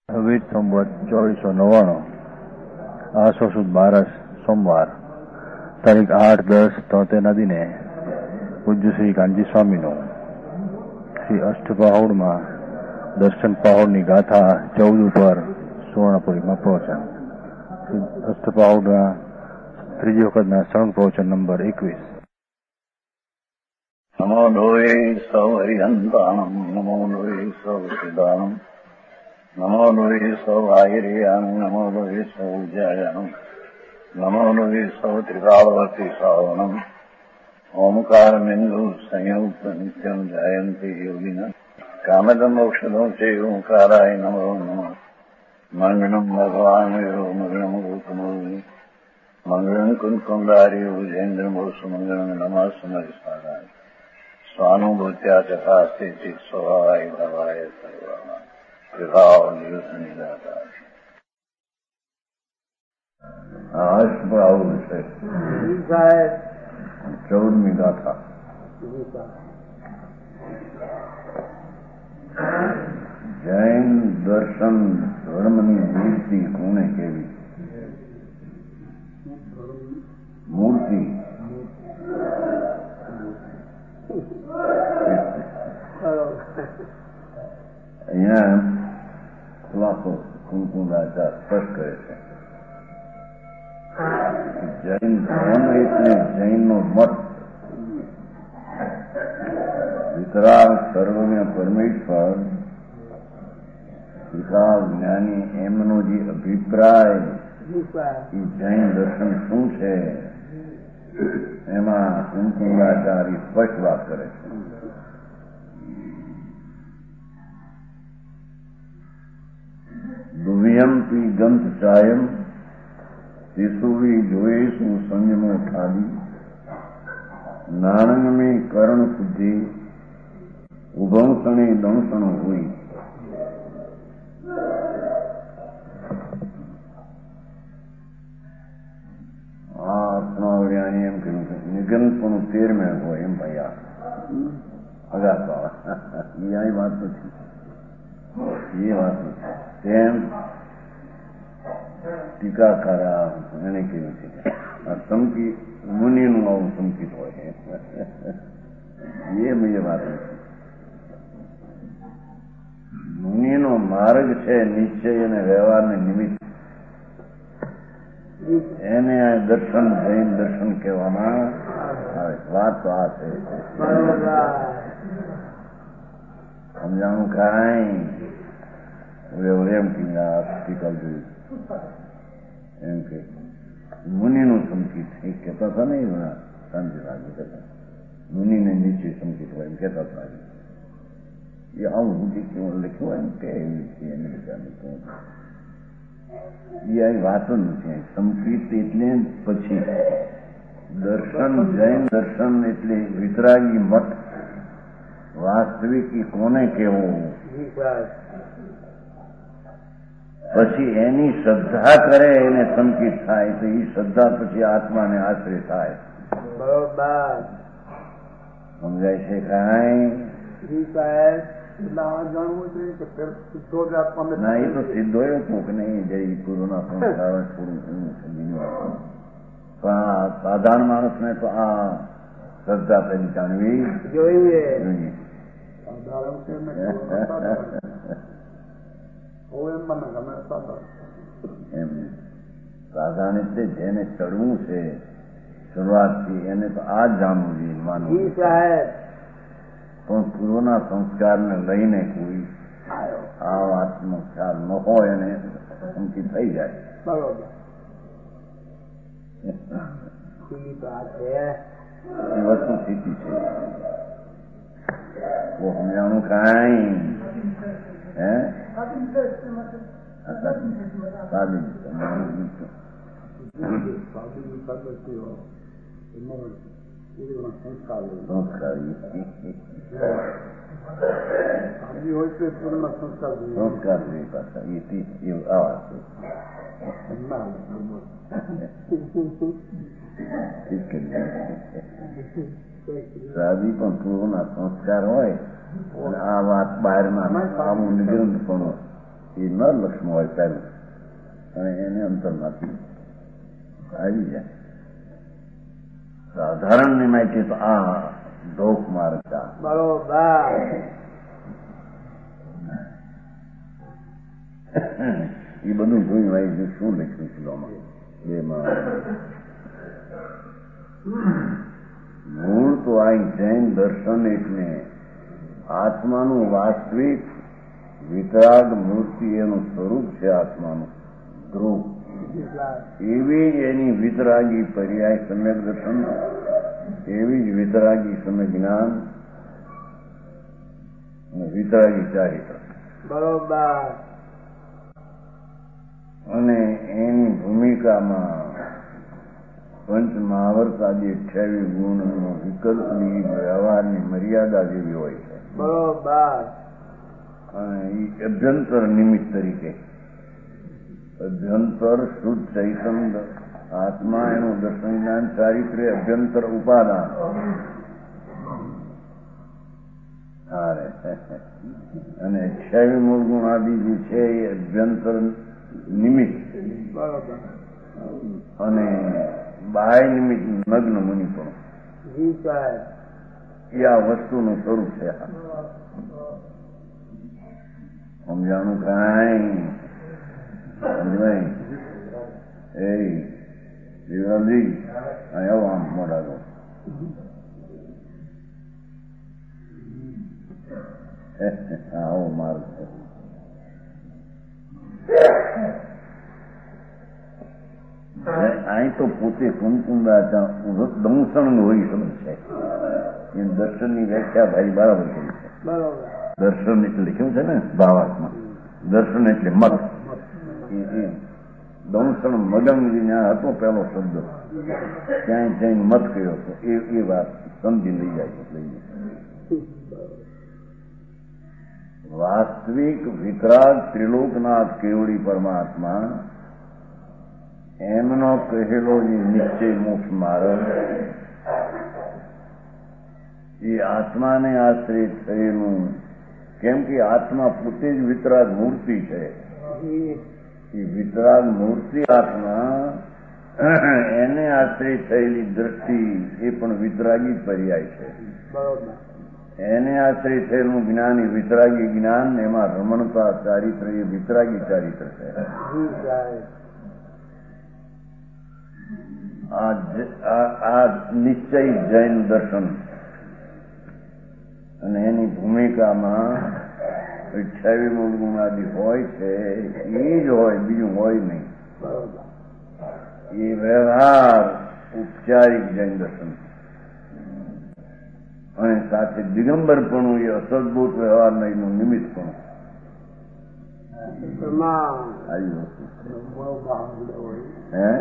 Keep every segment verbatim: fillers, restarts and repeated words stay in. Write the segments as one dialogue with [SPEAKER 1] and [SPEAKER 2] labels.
[SPEAKER 1] વિત સંવત ચોવીસો નવ્વાણું આસો સુદ બારસ સોમવાર તારીખ આઠ દસ તોતેરના દિને પૂજ્ય શ્રી કાનજી સ્વામીનું શ્રી અષ્ટપાહોડમાં દર્શન પાહોડની ગાથા ચૌદ ઉપર સુવર્ણપુરીમાં પ્રવચન. અષ્ટપાહોડના ત્રીજી વખતના સળંગ પ્રવચન નંબર એકવીસ.
[SPEAKER 2] નમો લોહે સૌ હરિહંતાણમ નમો લોહે સૌ સિદ્ધાણમ નમો લોહે સૌ આયર્યાણમ નમો લોહે સૌ ઉજ્જાયાણમ નમો લોહે સૌ ત્રિકાળવતી શ્રાવણમ ઓમકાર બિંદુ સંયુક્ત નિત્યમ જાયંતી યોગિના કામદમ મોક્ષદો છે ઓંકારાય નમો નમઃ. મંગળમ ભગવાન વિરો મંગળમ ગૌતમોની મંગળમ કુંકુંડારી ઉજેન્દ્રમોષ મંગળમ નમઃ સમરિસ્વાદાય સ્વાનુભૂત્યા ચકાસ્તે ચિત સ્વભાવાય ભવાય સર્વમાં વિભાવ નિયુદ્ધની દાતા. અષ્ટપાહોડ છે ચૌદમી ગાથા. જૈન દર્શન ધર્મની મૂર્તિ કોને કેવી? મૂર્તિ અહીંયા ખુલાસો કુંકુંદાચાર સ્પષ્ટ કરે છે. જૈન ધર્મ એટલે જૈનનો મત, વિતરાગ સર્વને પરમેશ્વર વિતરાગ જ્ઞાની એમનો જે અભિપ્રાય એ જૈન દર્શન શું છે એમાં કુંકુંદાચાર્ય સ્પષ્ટ વાત કરે છે. દુવ્યમપી ગંત ચાયમ શિશુવી જોઈશું સંયમો ઠાલી નાણંગમી કરણ શુદ્ધિ ઉભંસણી દંસણ હોય. આ અર્થમાં એમ કહ્યું છે નિગંતપણું તેરમે હોય એમ ભાઈ અગાતા એ વાત નથી, એ વાત નથી. તેમ ટીકાકારા એને કહ્યું છે આ સમકી મુનિનું આવું સંકિત હોય એ મેં વાત નથી. મુનિનો માર્ગ છે નિશ્ચય અને વ્યવહારને નિમિત્ત, એને આ દર્શન જૈન દર્શન કહેવામાં આવે. વાત તો આ છે, સમજાણું કાંઈ એમ ટીકલ જોયું એમ કે મુનિનું સંકિત એ કહેતા હતા ને શાંતિ લાગે કહેતા મુનિને નીચે સંકિત હોય એમ કહેતા હતા. એ આવું લખ્યું લખ્યું એમ કે એવી છે એને બધાને એ આવી વાતો નથી. સંકિત એટલે પછી દર્શન જૈન દર્શન એટલે વિતરાગી મત વાસ્તવિક કોને કેવું, પછી એની શ્રદ્ધા કરે એને સંકિત થાય તો એ શ્રદ્ધા પછી આત્માને આશ્રય થાય. બરોબર સમજાય છે કાંઈ? ના એ તો સિદ્ધો હતો કે નહીં જઈ પૂર્વના સંસ્કાર થોડું પણ સાધારણ માણસને તો આ શ્રદ્ધા પેલી જાણવી જોઈએ. એમ સાધારણ એટલે જેને ચડવું છે શરૂઆતથી એને તો આ જ જાણવું જોઈએ માનવું. પણ પૂર્વના સંસ્કારને લઈને કોઈ આ વાતનો ખ્યાલ ન હોય અને સંકિત થઈ જાય. બરોબર એ વસ્તુ સ્થિતિ છે. બહુ સમજાણું કાંઈ હે સાદી સંસ્કારી હોય તો પૂર્ણ સંસ્કાર સંસ્કાર જેવી પાછા એ આવા છે. સાદી પણ પૂર્વના સંસ્કાર હોય આ વાત બહારમાં આવું નિગ્રંથ પણ એ નર લક્ષ્મ હોય પહેલું, અને એને અંતરમાંથી આવી જાય. સાધારણ નિમાય તો આ ધોક મારતા
[SPEAKER 3] બરોબર.
[SPEAKER 2] એ બધું જોયું હોય શું લખ્યું કિલોમાં બેમાં. મૂળ તો આ જૈન દર્શન એટલે આત્માનું વાસ્તવિક વિતરાગ મૂર્તિ એનું સ્વરૂપ છે, આત્માનું ધ્રુવ. એવી જ એની વિતરાગી પર્યાય સમ્યક દર્શન, એવી જ વિતરાગી સમ્યક જ્ઞાન અને વિતરાગી ચારિત્ર.
[SPEAKER 3] બરોબર.
[SPEAKER 2] અને એની ભૂમિકામાં પંચ મહાવર્તાદી અઠ્યાવીસ ગુણનો વિકલ્પની વ્યવહારની મર્યાદા જેવી હોય છે.
[SPEAKER 3] બરોબર.
[SPEAKER 2] અને એ અભ્યંતર નિમિત્ત તરીકે અભ્યંતર શુદ્ધ ચૈતન્ય આત્મા એનું દર્શન જ્ઞાન ચારિત્ર્ય અભ્યંતર ઉપાદાન. અને અઠ્યાવીસ મૂળ ગુણ આદિ જે છે એ અભ્યંતર નિમિત્ત અને બાહ્ય નિમિત્ત નગ્ન મુનિ પણ એ આ વસ્તુનું સ્વરૂપ છે. સમજાણું કાંઈ સમજાય? એ જીવરાજી અહીં આવો, આમ મોઢા આવો માર્ગ છે. અહીં તો પોતે કુમકુંડા દંસણ હોય સમજ છે. એ દર્શનની વ્યાખ્યા ભાઈ બરાબર કરી છે. દર્શન એટલે લખ્યું છે ને ભાવાર્થમાં, દર્શન એટલે મત. દંસણ મદંગ હતો પેલો શબ્દ, ક્યાંય જઈને મત કયો હતો એ એ વાત સમજી લઈ જાય છે. વાસ્તવિક વિતરાગ ત્રિલોકનાથ કેવડી પરમાત્મા એમનો કહેલો જે નિશ્ચય મોક્ષ માર્ગ એ આત્માને આશ્રિત થયેલું, કેમ કે આત્મા પોતે જ વિતરાગ મૂર્તિ છે. એ વિતરાગ મૂર્તિ આત્મા એને આશ્રિત થયેલી દ્રષ્ટિ એ પણ વિતરાગી પર્યાય છે. એને આશ્રિત થયેલું જ્ઞાન એ વિતરાગી જ્ઞાન, એમાં રમણતા ચારિત્ર એ વિતરાગી ચારિત્ર છે. આ નિશ્ચય જૈન દર્શન અને એની ભૂમિકામાં અઠ્યાવીસ મૂળ ગુણ આદિ હોય છે. એ જ હોય, બીજું હોય નહીં. એ વ્યવહાર ઉપચારિક જૈન દર્શન અને સાથે દિગંબરપણું એ અસદભૂત વ્યવહારના એનું નિમિત્ત પણ આવી વસ્તુ હે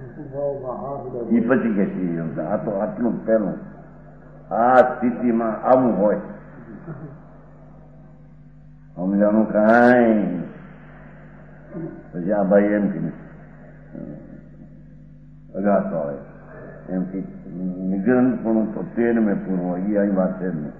[SPEAKER 2] એ પછી કે છે આ તો આટલું પહેલું આ સ્થિતિમાં આવું હોય. સમજાણું કાંઈ? પછી આ ભાઈ એમ કે અગાતો હોય એમ કે નિગ્રંથ પણ તો તેર મેં પૂરું હોય, એ અહીં વાત છે જ નહીં.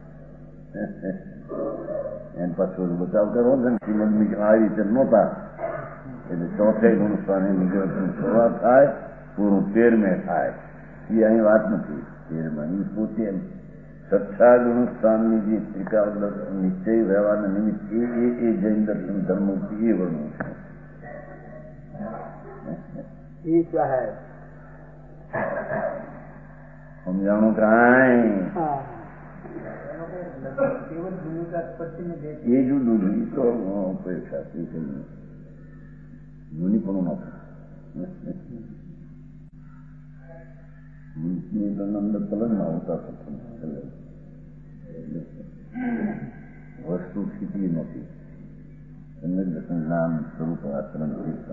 [SPEAKER 2] એમ પાછું બચાવ કરવો છે ને શ્રીમદ આ રીતે નહોતા, એટલે ચોથે ગુણસ્થાને નિગ્રંથની શરૂઆત થાય, પૂરું તેર મેં થાય. એ અહીં વાત નથી. તેરમાં એ પોતે છઠ્ઠા ગુણસ્થાનની જે ત્રિકાળ નિશ્ચય વ્યવહારના નિમિત્ત એ એ જૈન દર્શન ધર્મ એ વર્ણવું છે. સમજાણું કાંઈ? એ જુદું જુદું તો પરીક્ષા મુનિ પણ નંદ કલનમાં હોતા વસ્તુ સ્થિતિ નથી. જ્ઞાન સ્વરૂપ આચરણ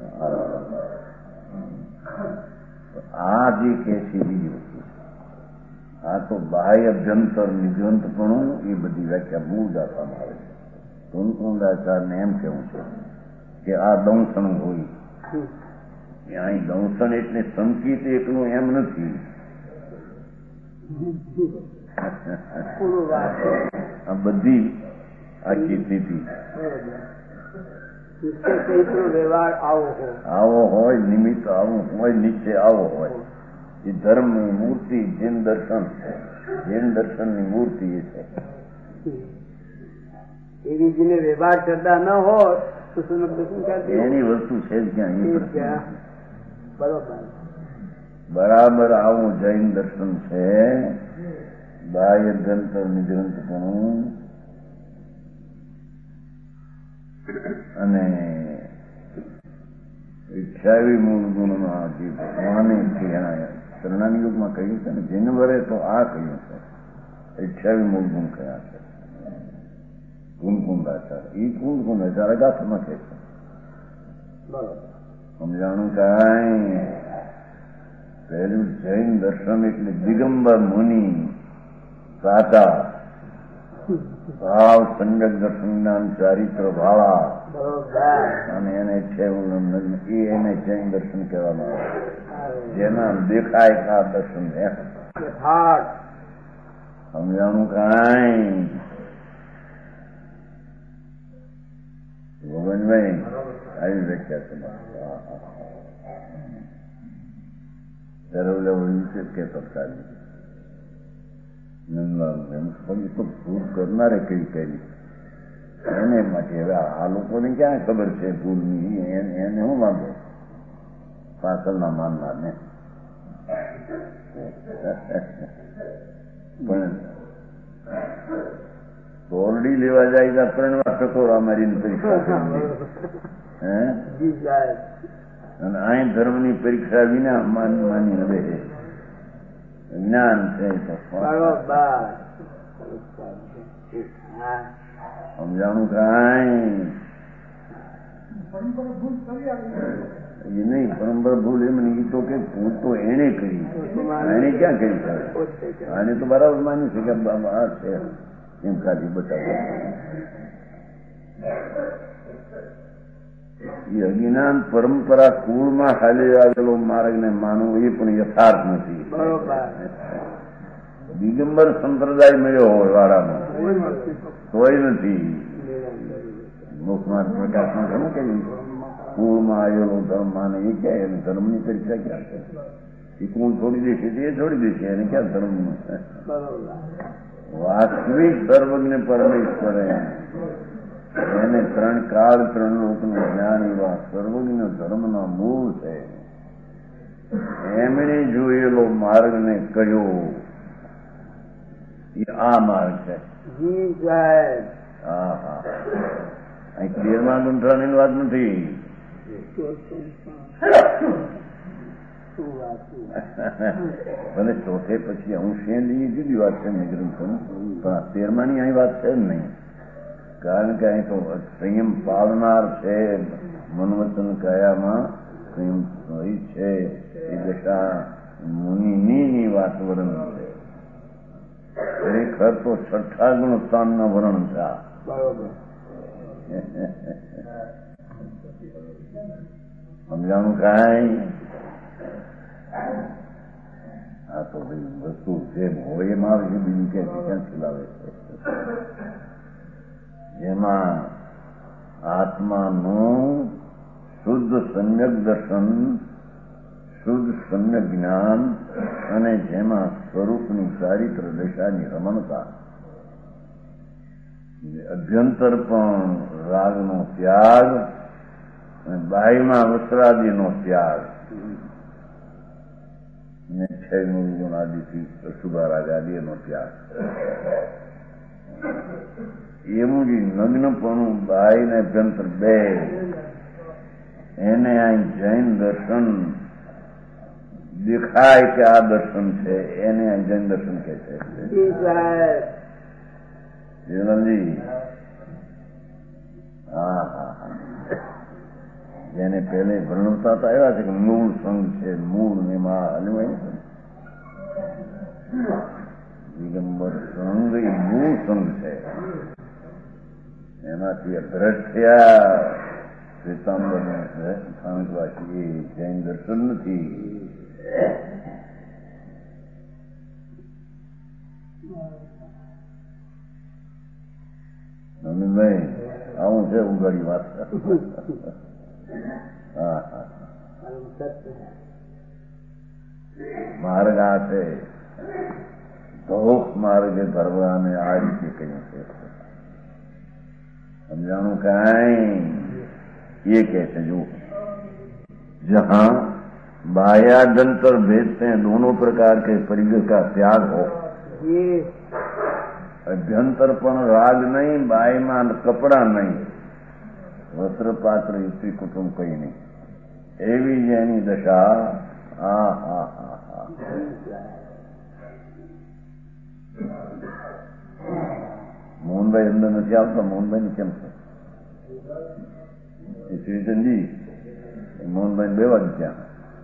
[SPEAKER 2] આ જે કે છે બીજી વસ્તુ. આ તો બાહ્ય અભ્યંતર નિગ્રંથપણું એ બધી વ્યાખ્યા મૂળ દાખવામાં આવે છે. કુંકુંડાચાર્યને એમ કેવું છે કે આ દંસણ હોય. અહીં દંસણ એટલે સંકિત એકલું એમ નથી. આ બધી આખી સ્થિતિ
[SPEAKER 3] વ્યવહાર આવો હોય
[SPEAKER 2] આવો હોય, નિમિત્ત આવું હોય, નીચે આવો હોય. એ ધર્મની મૂર્તિ જૈન દર્શન છે. જૈન દર્શનની મૂર્તિ એ છે.
[SPEAKER 3] એવી જેને વ્યવહાર શ્રદ્ધા ન હોય તો સુનક દર્શન કરતી
[SPEAKER 2] એની વસ્તુ છે જ ક્યાં? એ પ્રશ્ન.
[SPEAKER 3] બરોબર
[SPEAKER 2] બરાબર આવું જૈન દર્શન છે. બાહ્ય ગ્રંથ નિગ્રંથપણું અને અઠ્યાવી મૂળ ગુણમાં જે ભગવાને શરણાની યુગમાં કહ્યું છે ને, જેને વરે તો આ કહ્યું છે. અઠ્યાવી મૂળ ગુણ કયા છે? કુંકુંદાચાર. એ કુંકુંદાચાર ગાથમાં કહે છે. સમજાણું કાંઈ? પહેલું જૈન દર્શન એટલે દિગંબર મુનિ સાચા ભાવ સંજક દર્શન જ્ઞાન ચારિત્ર ભાળા અને એને છે એ એને જૈન દર્શન કહેવામાં આવે. જેના દેખાય આ દર્શન એમ સમજાણું કાંઈ? ભગવાનભાઈ આવી વ્યાખ્યા છે. કેતો સારી તો ભૂલ કરનારે કઈ કરી એને માટે હવે આ લોકોને ક્યાં ખબર છે ભૂલની? એને હું વાંધો પાછળના માનનાર ને. પણ તોરડી લેવા જાય ત્યાં ત્રણ વાર ટકોરા મારીને પરીક્ષા હે અને અહીં ધર્મની પરીક્ષા વિના માન માની હવે જ્ઞાન છે. સમજાણું કાંઈ? એ નહીં પરંપરા ભૂલ એમ નહીં તો કે ભૂલ તો એને કરી, એને ક્યાં કરી છે? આને તો બરાબર માન્યું છે કે આ છે એમ ખાલી બતાવે. એ અજ્ઞાન પરંપરા કુળમાં હાલી આવેલો માર્ગ ને માનવું એ પણ યથાર્થ નથી. દિગંબર સંપ્રદાય મળ્યો હોય વાળામાં તોય નથી. મુખમાં પ્રકાશમાં ઘણું કે કુળમાં આવેલો ધર્મ માને એ ક્યાં? ધર્મની પરીક્ષા ક્યાં છે? એ કુળ છોડી દેશે એ છોડી દેશે એને ક્યાં ધર્મ? વાસ્તવિક સર્વજ્ઞ પરમેશ્વરે એને ત્રણ કાળ ત્રણ લોકનું જ્ઞાન એવા સર્વજ્ઞ ધર્મના મૂળ છે. એમણે જોયેલો માર્ગ ને કયો એ આ માર્ગ છે. હા હા અહીં તેરમા ગુંઠાની વાત નથી. ભલે ચોથે પછી અંશેની જુદી વાત છે નિગ્રંથોની, પણ આ તેરમાની અહીં વાત છે જ નહીં. કારણ કે અહીં તો સંયમ પાળનાર છે. મનવચન કયામાં સંયમ છે. એ દશા મુનિની વાત વર્ણન છે. ખરેખર તો છઠ્ઠા ગુણ સ્થાનના વર્ણન છે. સમજાણું કાંઈ? આ તો ભાઈ વસ્તુ જેમ હોય એમ આવે છે. બીજું ક્યાંથી ક્યાંથી લાવે છે? જેમાં આત્માનું શુદ્ધ સમ્યક દર્શન, શુદ્ધ સમ્યક જ્ઞાન અને જેમાં સ્વરૂપની ચારિત્ર દશાની રમણતા, અભ્યંતર પણ રાગનો ત્યાગ અને બાહ્યમાં વસ્ત્રાદિનો ત્યાગ ને છ ગુણ આદિથી અશુભા રાગ આદિનો ત્યાગ. એવું જે નગ્નપણું બાહ્ય ને અભ્યંતર બે એને અહીં જૈન દર્શન દેખાય કે આ દર્શન છે એને અહીં જૈન દર્શન કહે છે. જીવનજી હા હા હા જેને પહેલે વર્ણવતા તો આવ્યા છે કે મૂળ સંઘ છે. મૂળ એમાં દિગંબર સંઘ એ મૂળ સંઘ છે. એમાંથી અદ્રષ્ટ્યા શ્વેતાંબર સ્થાનકવાસી એ જૈન દર્શન નથી. નમીનભાઈ આવું છે ઉઘાડી વાત. હા હા માર્ગ આ છે ધોખ માર્ગે ભરવાને આ રીતે કહ્યું છે. સમજાણું કાંઈ ये कहते जो जहां बाह्याभ्यंतर भेद से दोनों प्रकार के परिग्रह का त्याग हो, अभ्यंतर पण राग नहीं, बाह्यमान कपड़ा नहीं, वस्त्र पात्र स्त्री कुटुंब कई नहीं, एवी जेनी दशा. હા હા હા હા મોહનભાઈ અંદર નથી આવતા. મોહનભાઈ ને કેમ છે શ્રીચંદજી? મોહનભાઈ બે વાગે ત્યાં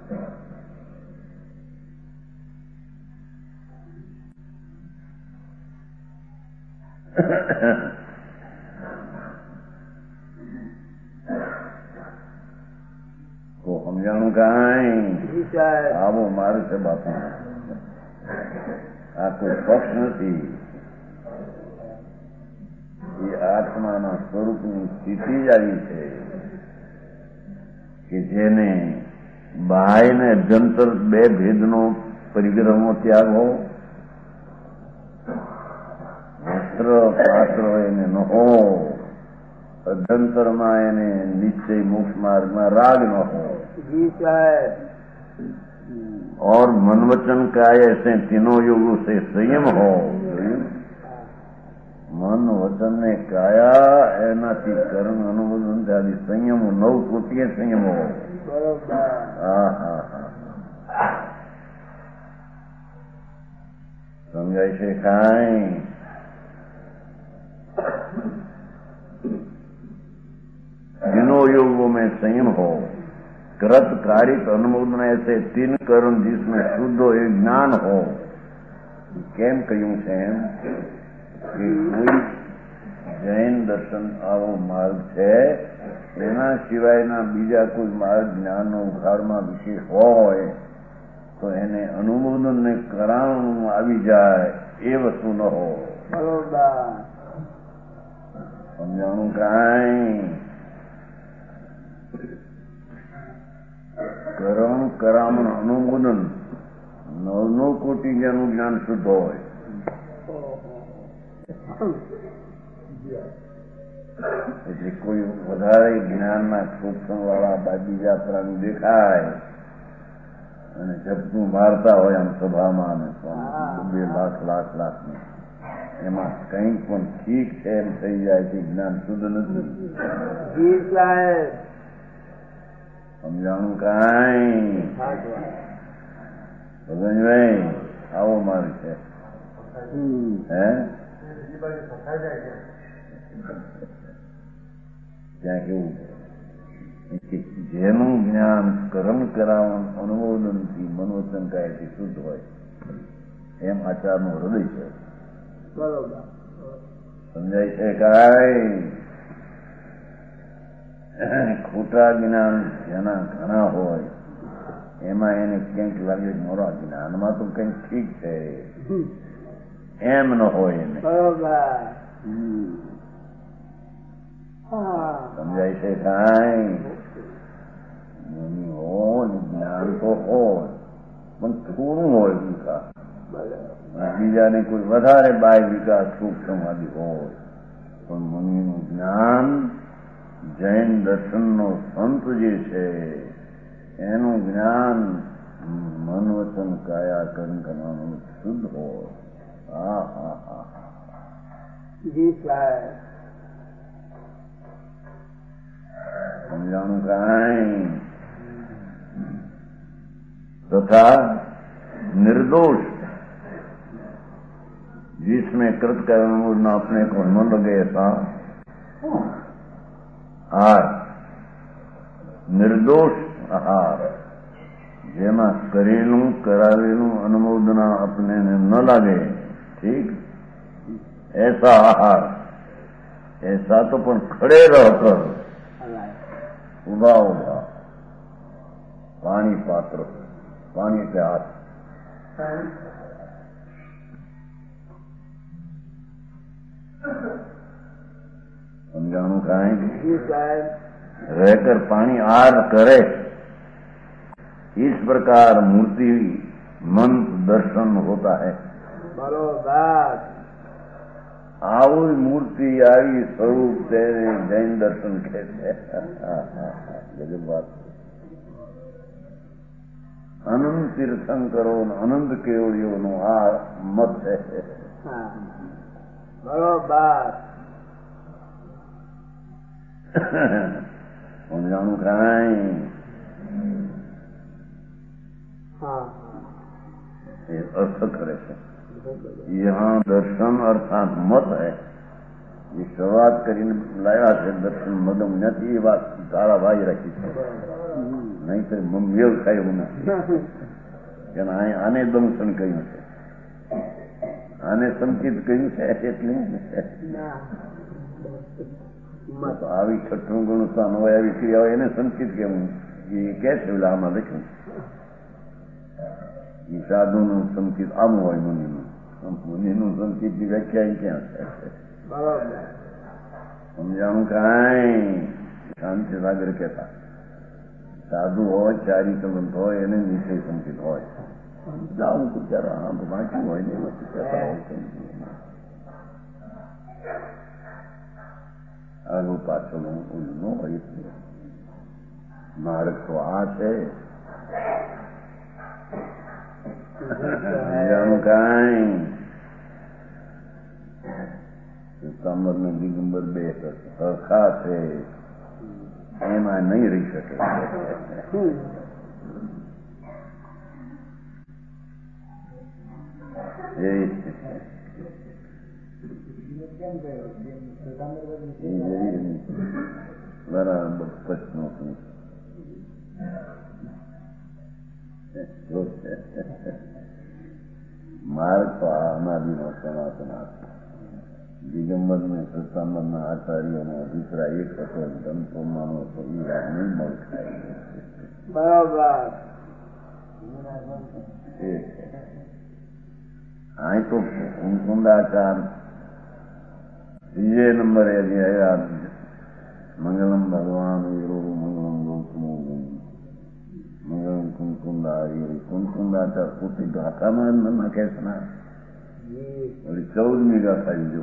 [SPEAKER 2] તો સમજાણું કાંઈ? આવો મારે છે બાપુ. આ કોઈ પક્ષ નથી. એ આત્માના સ્વરૂપની સ્થિતિ જ આવી છે કે જેને બાહ્ય ને અભ્યંતર બે ભેદનો પરિગ્રહનો ત્યાગ હો, વસ્ત્ર પાત્ર એને ન હો, અભ્યંતરમાં એને નિશ્ચય મોક્ષ માર્ગમાં રાગ ન हो, और मन वचन काय ऐसे तीनों योगों से संयम हो. મન વચન ને કાયા એનાથી કર્મ અનુબંધન આદિ સંયમો નવ કોટીએ સંયમો. હા હા હા સમજાય છે કાંઈ? तीनों योगों में संयम हो, कृत कारिक अनुमोदन ऐसे तीन कर्म जिसमें शुद्ध हो, एक ज्ञान हो. કેમ કહ્યું છે એમ કે કોઈ જૈન દર્શન આવો માર્ગ છે, એના સિવાયના બીજા કોઈ માર્ગ જ્ઞાનનો ઉઘાડમાં વિશેષ હોય તો એને અનુમોદન ને કરાવવાનું આવી જાય એ વસ્તુ ન હો. સમજાણું કાંઈ? કરણ કરામણ અનુમોદન નવનો કોટી જેનું જ્ઞાન શુદ્ધ હોય. એટલે કોઈ વધારે જ્ઞાનના સૂક્ષ્મ વાળા બીજા પ્રાણી દેખાય અને જપનું મારતા હોય આમ સભામાં બે લાખ લાખ લાખ એમાં કંઈક પણ ઠીક છે એમ થઈ જાય છે, જ્ઞાન શુદ્ધ નથી. સમજાણું કાંઈ? ભગવાનભાઈ આવો મારું છે. હે ત્યાં કેવું જેનું જ્ઞાન કર્મ કરાવવાનું અનુમોદનથી મનોવચન કાયથી શુદ્ધ હોય એમ આચારનું હૃદય છે. સમજાય છે કાંઈ? ખોટા જ્ઞાન જેના ઘણા હોય એમાં એને ક્યાંક લાગે મોરા જ્ઞાનમાં તો કંઈક ઠીક છે એમ ન હોય એને. સમજાય છે કાંઈ? હોય જ્ઞાન તો હોય પણ થોડું હોય વિકાસ, બીજાને કોઈ વધારે બાય વિકાસ સૂક્ષ્મવાદી હોય. પણ મુનિનું જ્ઞાન જૈન દર્શનનો સંત જે છે એનું જ્ઞાન મન વચન કાયા કર્મ કરવાનું શુદ્ધ હોય. હા હા હા સમજાણું કાંઈ? तथा निर्दोष जिसमें कृत कर्म न अपने को न लगे ऐसा आहार, निर्दोष आहार જેમાં કરેલું કરાવેલું અનુમોદના अपने ने न लागे, ठीक ऐसा आहार. ऐसा तो पण खड़े रहकर उभा उभा पाणी पात्र पाणी पे हाथ समझाणु काहे
[SPEAKER 3] जी साहब
[SPEAKER 2] रहकर पानी आर करे, इस प्रकार मूर्ति मन दर्शन होता है।
[SPEAKER 3] बरोबर
[SPEAKER 2] આવી મૂર્તિ આવી સ્વરૂપ તેને જૈન દર્શન કહે છે. ગજબ વાત. અનંત તીર્થંકરો અનંત કેવડીઓનો આ મત છે.
[SPEAKER 3] બરોબર
[SPEAKER 2] સમજાણું કાંઈ એ અર્થ કરે છે. यहाँ दर्शन अर्थात मत है. ये शुरुआत કરીને લાયા છે દર્શન મદમ નથી એ વાત તારા ભાઈ રાખી છે, નહીં તો મેળ થાય એવું નથી. કે આને દંશન કહ્યું છે, આને સંચિત કહ્યું છે, એટલે આવી છઠ્ઠું ગણું સ્થાન હોય, આવી ક્રિયા હોય એને સંચિત કેવું એ કે છે. એટલે આમાં લખ્યું એ સાધુનું સંચિત આમ હોય, મુનિનું મુનિનું સંચિતની વ્યાખ્યા ક્યાં છે? સમજાણું કાંઈ શાંતિ સાગર કહેતા સાધુ હોય, ચારી સંબંધ હોય, એને વિષય સંચિત હોય. જાઉં બિચારા આમ વાંચ્યું હોય ને એમાંથી કહેતા હોય. આગળ પાછળ હું ન હોય. માર્ગ તો આ છે. સમજાણું કાંઈ સંબર ને દિગંબર બે સરખા છે, એમાં નહીં રહી શકે. બરાબર પ્રશ્નો માર્ગ તો અનાદિનો સનાતન છે. દિગંબર ને સત્તાંબર ના આચાર્યોનો અભિપ્રાય એક હતો, ધનપોમાનો તો એ વાત નહીં મળ ખાય.
[SPEAKER 3] બરોબર
[SPEAKER 2] અહીં તો કુંદાચાર ત્રીજે નંબરે આવ્યા. મંગલમ ભગવાન વીરો મંગલમ ગૌતમો મંગલમ કુંકુંદારી. કુંકુંદાચાર પોતે ગાથામાં નાખે છે ને, ચૌદમી ગાથા જો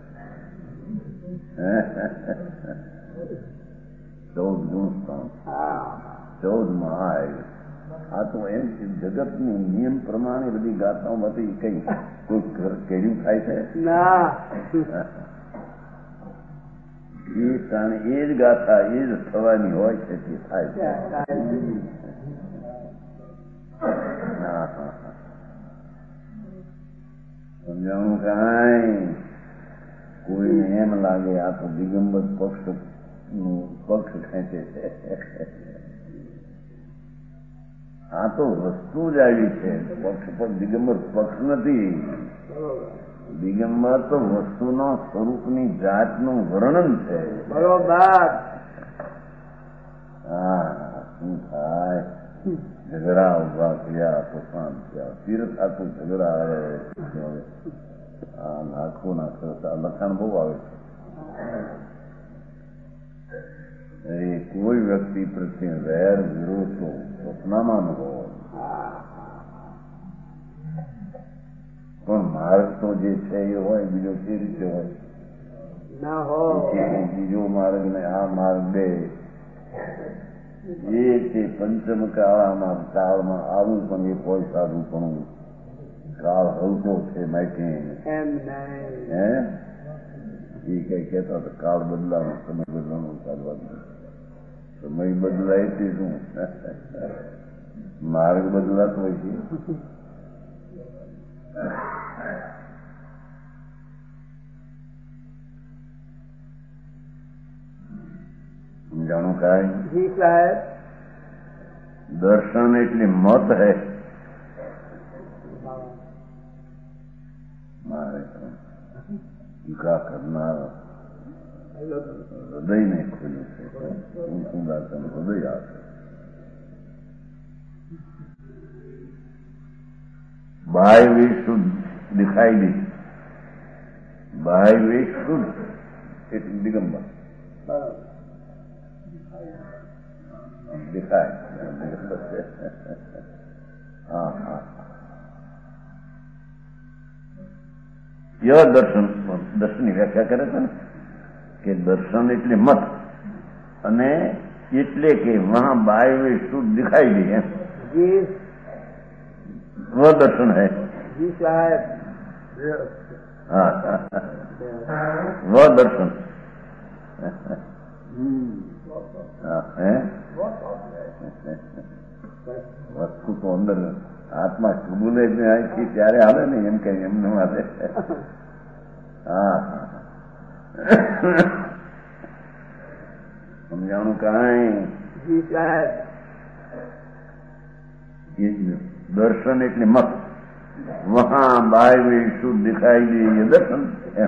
[SPEAKER 2] ચૌદ ગુણસ્થાન ચૌદ માં આવ્યું. આ તો એમ જગતનું નિયમ પ્રમાણે બધી ગાથાઓમાંથી કઈ કોઈ કર્યું થાય છે
[SPEAKER 3] ના.
[SPEAKER 2] એ કારણે એ જ ગાથા એ જ થવાની હોય છે તે થાય છે. હા હા સમજાણું કાંઈ કોઈને એમ લાગે આ તો દિગંબર પક્ષ નું પક્ષ ખેંચે છે. આ તો વસ્તુ જ આવી છે. પક્ષ પર દિગંબર પક્ષ નથી. દિગંબર તો વસ્તુના સ્વરૂપની જાતનું વર્ણન છે.
[SPEAKER 3] બરોબર
[SPEAKER 2] હા શું થાય? ઝઘડા ઉભા થયા તો શાંત થયા. તીર્થ આખું ઝઘડા આવે. આ લાખો ના ખર્ચા લખાણ બહુ આવે છે. એ કોઈ વ્યક્તિ પ્રત્યે વેર વિરોધ તો સ્વપ્નમાં ન હોય, પણ માર્ગ તો જે છે એ હોય બીજો કે રીતે હોય
[SPEAKER 3] ના હોય.
[SPEAKER 2] બીજો માર્ગ ને આ માર્ગ બે એ છે પંચમ કાળામાં કાળમાં આવું પણ એક હોય સારું પણ કાળ હલકો છે માઇટી
[SPEAKER 3] એમ નહીં.
[SPEAKER 2] હે એ કઈ કહેતા હતા કાળ બદલાનો સમય બદલાનો ચાલવાનું. સમય બદલાય તે શું માર્ગ બદલાતો હોય છે. સમજાણું કાંઈ?
[SPEAKER 3] જી સાહેબ.
[SPEAKER 2] દર્શન એટલે મત હે. મારે ટીકા કરનાર હૃદયને ખોલ્યું છે. કુંકુંદાસન હૃદય આપે. બાહ્ય વેશ શુદ્ધ દિખાઈ દી. બાહ્ય વેશ શુદ્ધ એટલે દિગંબર. દેખાય. હા હા ય દર્શન દર્શનની વ્યાખ્યા કરે છે ને કે દર્શન એટલે મત અને એટલે કે વહાં બાય શુદ્ધ દિખાઈ दी है
[SPEAKER 3] जी
[SPEAKER 2] वो दर्शन है.
[SPEAKER 3] जी साहब
[SPEAKER 2] हाँ वो दर्शन हाँ है વસ્તુ તો અંદર આત્મા બોલે ત્યારે હાલે ને એમ કઈ એમને હાલે. હા સમજાણું કાંઈ.
[SPEAKER 3] जी साहब
[SPEAKER 2] દર્શન એટલે મત વહાં બાય શુદ્ધ દિખાઈ દે એ દર્શન.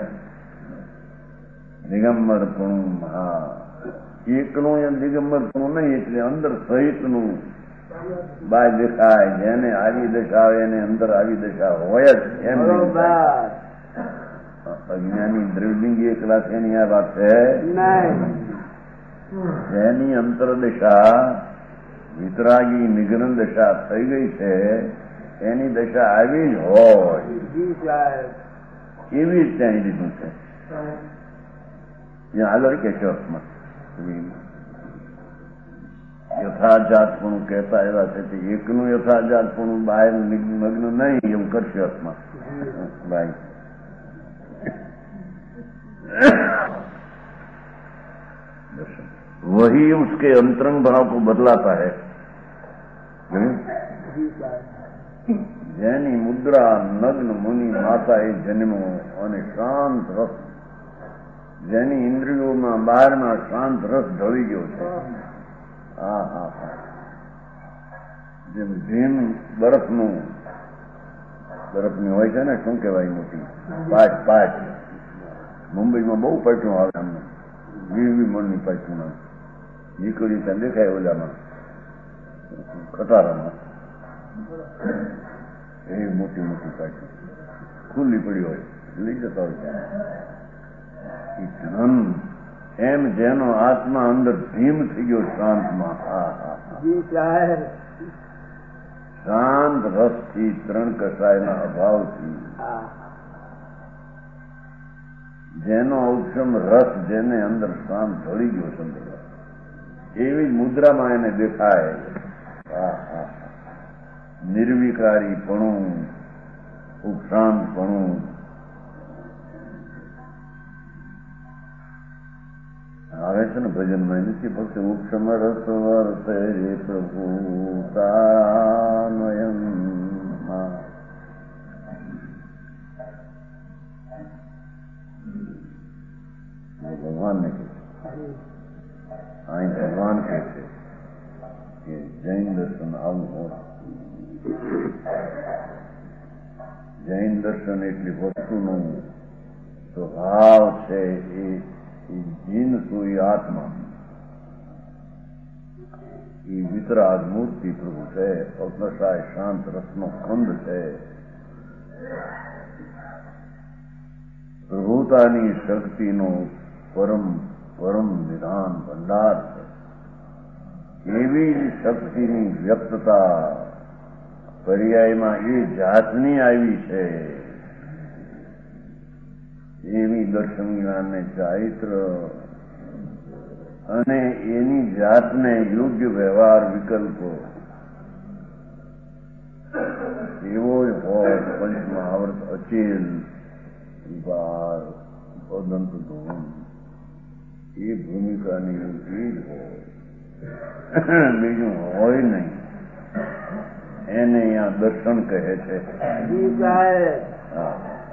[SPEAKER 2] દિગંબરપણું હા એકનું એમ દિગંબરપણું નહીં એટલે અંદર સહિતનું બાય દેખાય. જેને આવી દશા આવે એને અંદર આવી દશા હોય જ એમ. અજ્ઞાની દ્રવ્યલિંગી એકલા છે એની આ વાત છે
[SPEAKER 3] नहीं
[SPEAKER 2] જેની અંતરદશા વિતરાગી નિગ્રહ દશા થઈ ગઈ છે એની દશા આવી જ હોય
[SPEAKER 3] जी साहब
[SPEAKER 2] એવી જ ત્યાં લીધું છે. ત્યાં હાલર કે ચોથમાં યથાજાતપણું કહેતા એવા છે કે એકનું યથાજાતપણું બહાર મગ્ન નહીં એવું કરશે અર્થમાં ભાઈ. वही उसके अंतरंग भाव को बदलाता है.
[SPEAKER 3] जी साहब
[SPEAKER 2] જેની મુદ્રા નગ્ન મુનિ માતા એ જન્મો અને શાંત રસ જેની ઇન્દ્રિયોમાં બહારમાં શાંત રસ ઢળી ગયો છે. હા હા હા જેમ ભીમ બરફનું બરફની હોય છે ને શું કહેવાય મોટી પાટ પાટ મુંબઈમાં બહુ પાટું આવે અમને વીસ વીસ મણની પાટું નીકળી ત્યાં દેખાય ઓલામાં ખટારામાં એવી મોટી મોટી પાટું ખુલ્લી પડી હોય લઈ જતા હોય. ધન એમ જેનો આત્મા અંદર ભીમ થઈ ગયો શાંતમાં. હા હા
[SPEAKER 3] जी साहब
[SPEAKER 2] શાંત રસથી ત્રણ કસાયના અભાવથી જેનો ઔક્ષમ રસ જેને અંદર શાંત ઢળી ગયો છે એવી મુદ્રામાં એને દેખાય. હા હા નિર્વિકારીપણું ઉપશાંતપણું આવે છે ને ભજનમાં નથી ફક્ત ઉપશમ રસ વર્તે રે પ્રભુ તાનયન ભગવાન ને કહે અહીં ભગવાન કહે છે કે જૈન દર્શન આવું હોય. જૈન દર્શન એટલી વસ્તુનું સ્વભાવ છે એ જીન સુઈ આત્મા એ વિતરાગ મૂર્તિ પ્રભુ છે. અવનશાય શાંત રસનો ખંડ છે. પ્રભુતાની શક્તિનો પરમ પરમ નિધાન ભંડાર છે. એવી જ શક્તિની વ્યક્તતા પર્યાયમાં એ જાતની આવી છે. એવી દર્શન જ્ઞાનને ચારિત્ર અને એની જાતને યોગ્ય વ્યવહાર વિકલ્પો એવો જ હોય. પંચમહાવર્ત અચેલ બાર અદંત ધૂમ એ ભૂમિકાની એ જ હોય. બીજું હોય નહીં. એને અહીંયા દર્શન કહે છે.
[SPEAKER 3] जी साहब
[SPEAKER 2] હા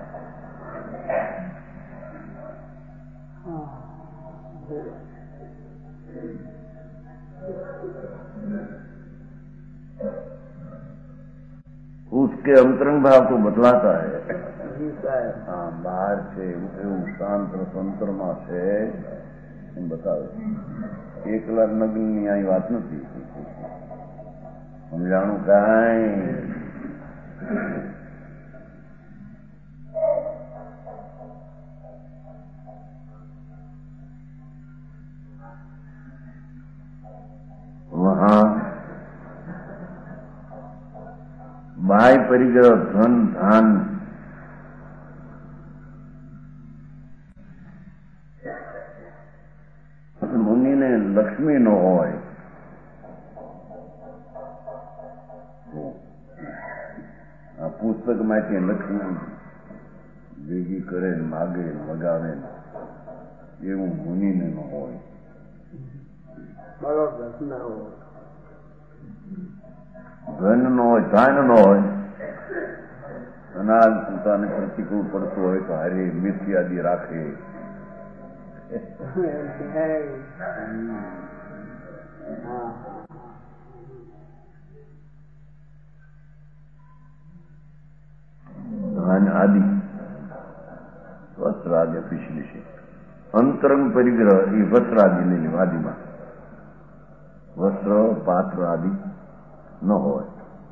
[SPEAKER 2] उसके अंतरंग भाव को बदलाता है.
[SPEAKER 3] जी साहब
[SPEAKER 2] હા બહાર છે એવું શાંત અંતરમાં છે એમ બતાવે. એકલા નગ્નની અહીં વાત નથી. સમજાણું કાંઈ. वहां બાહ્ય પરિગ્રહ ધન ધાન મુનિને લક્ષ્મી નો હોય આ પુસ્તકમાંથી લક્ષ્મી ભેગી કરે માગે લગાવે એવું મુનિને ન હોય.
[SPEAKER 3] બરોબર ના હોય.
[SPEAKER 2] ધન નો હોય ધાન નો હોય અનાજ પોતાને પ્રતિકૂળ પડતું હોય તો હારે મિથ્યાદી રાખે. ધન આદિ વસ્ત્રાદિ પિછલી છે. અંતરંગ પરિગ્રહ એ વસ્ત્રાદિ લેલી આદિમાં વસ્ત્ર પાત્ર આદિ ન હોય.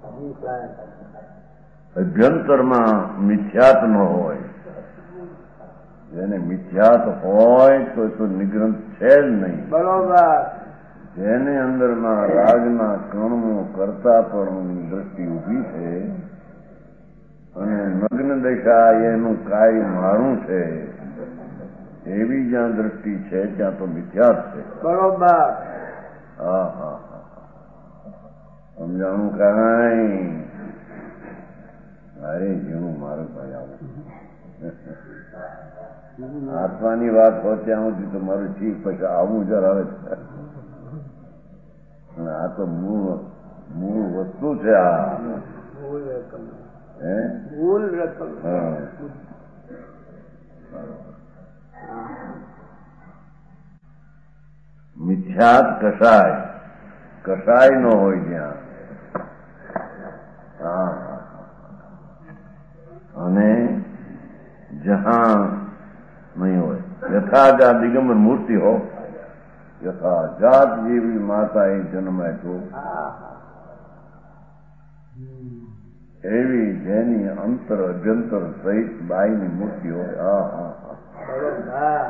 [SPEAKER 2] અભ્યંતરમાં મિથ્યાત ન હોય. જેને મિથ્યાત હોય તો તો નિગ્રંથ છે જ નહીં.
[SPEAKER 3] બરોબર.
[SPEAKER 2] જેને અંદરમાં રાગના કણમો કરતા પણ દ્રષ્ટિ ઉભી છે અને નગ્ન દશા એનું કાય મારું છે એવી જ્યાં દ્રષ્ટિ છે ત્યાં તો મિથ્યાત છે.
[SPEAKER 3] બરોબર.
[SPEAKER 2] હા હા હા સમજાણું કાંઈ અરે જેનું મારું ભાઈ આવું આત્માની વાત હોય ત્યાં સુધી તો મારું ઠીક પછી આવું જરા આવે છે. આ તો મૂળ મૂળ વસ્તુ છે. આ હે
[SPEAKER 3] મૂળ રકમ.
[SPEAKER 2] હા મિથ્યાત કસાય કસાય ન હોય જ્યાં. હા અને જહાં નહીં હોય. યથાજાત દિગંબર મૂર્તિ હો યથાજાત જેવી માતા એ જન્મ આપ્યો એવી જેની અંતર અભ્યંતર સહિત બાઈની મૂર્તિ હોય. હા હા હા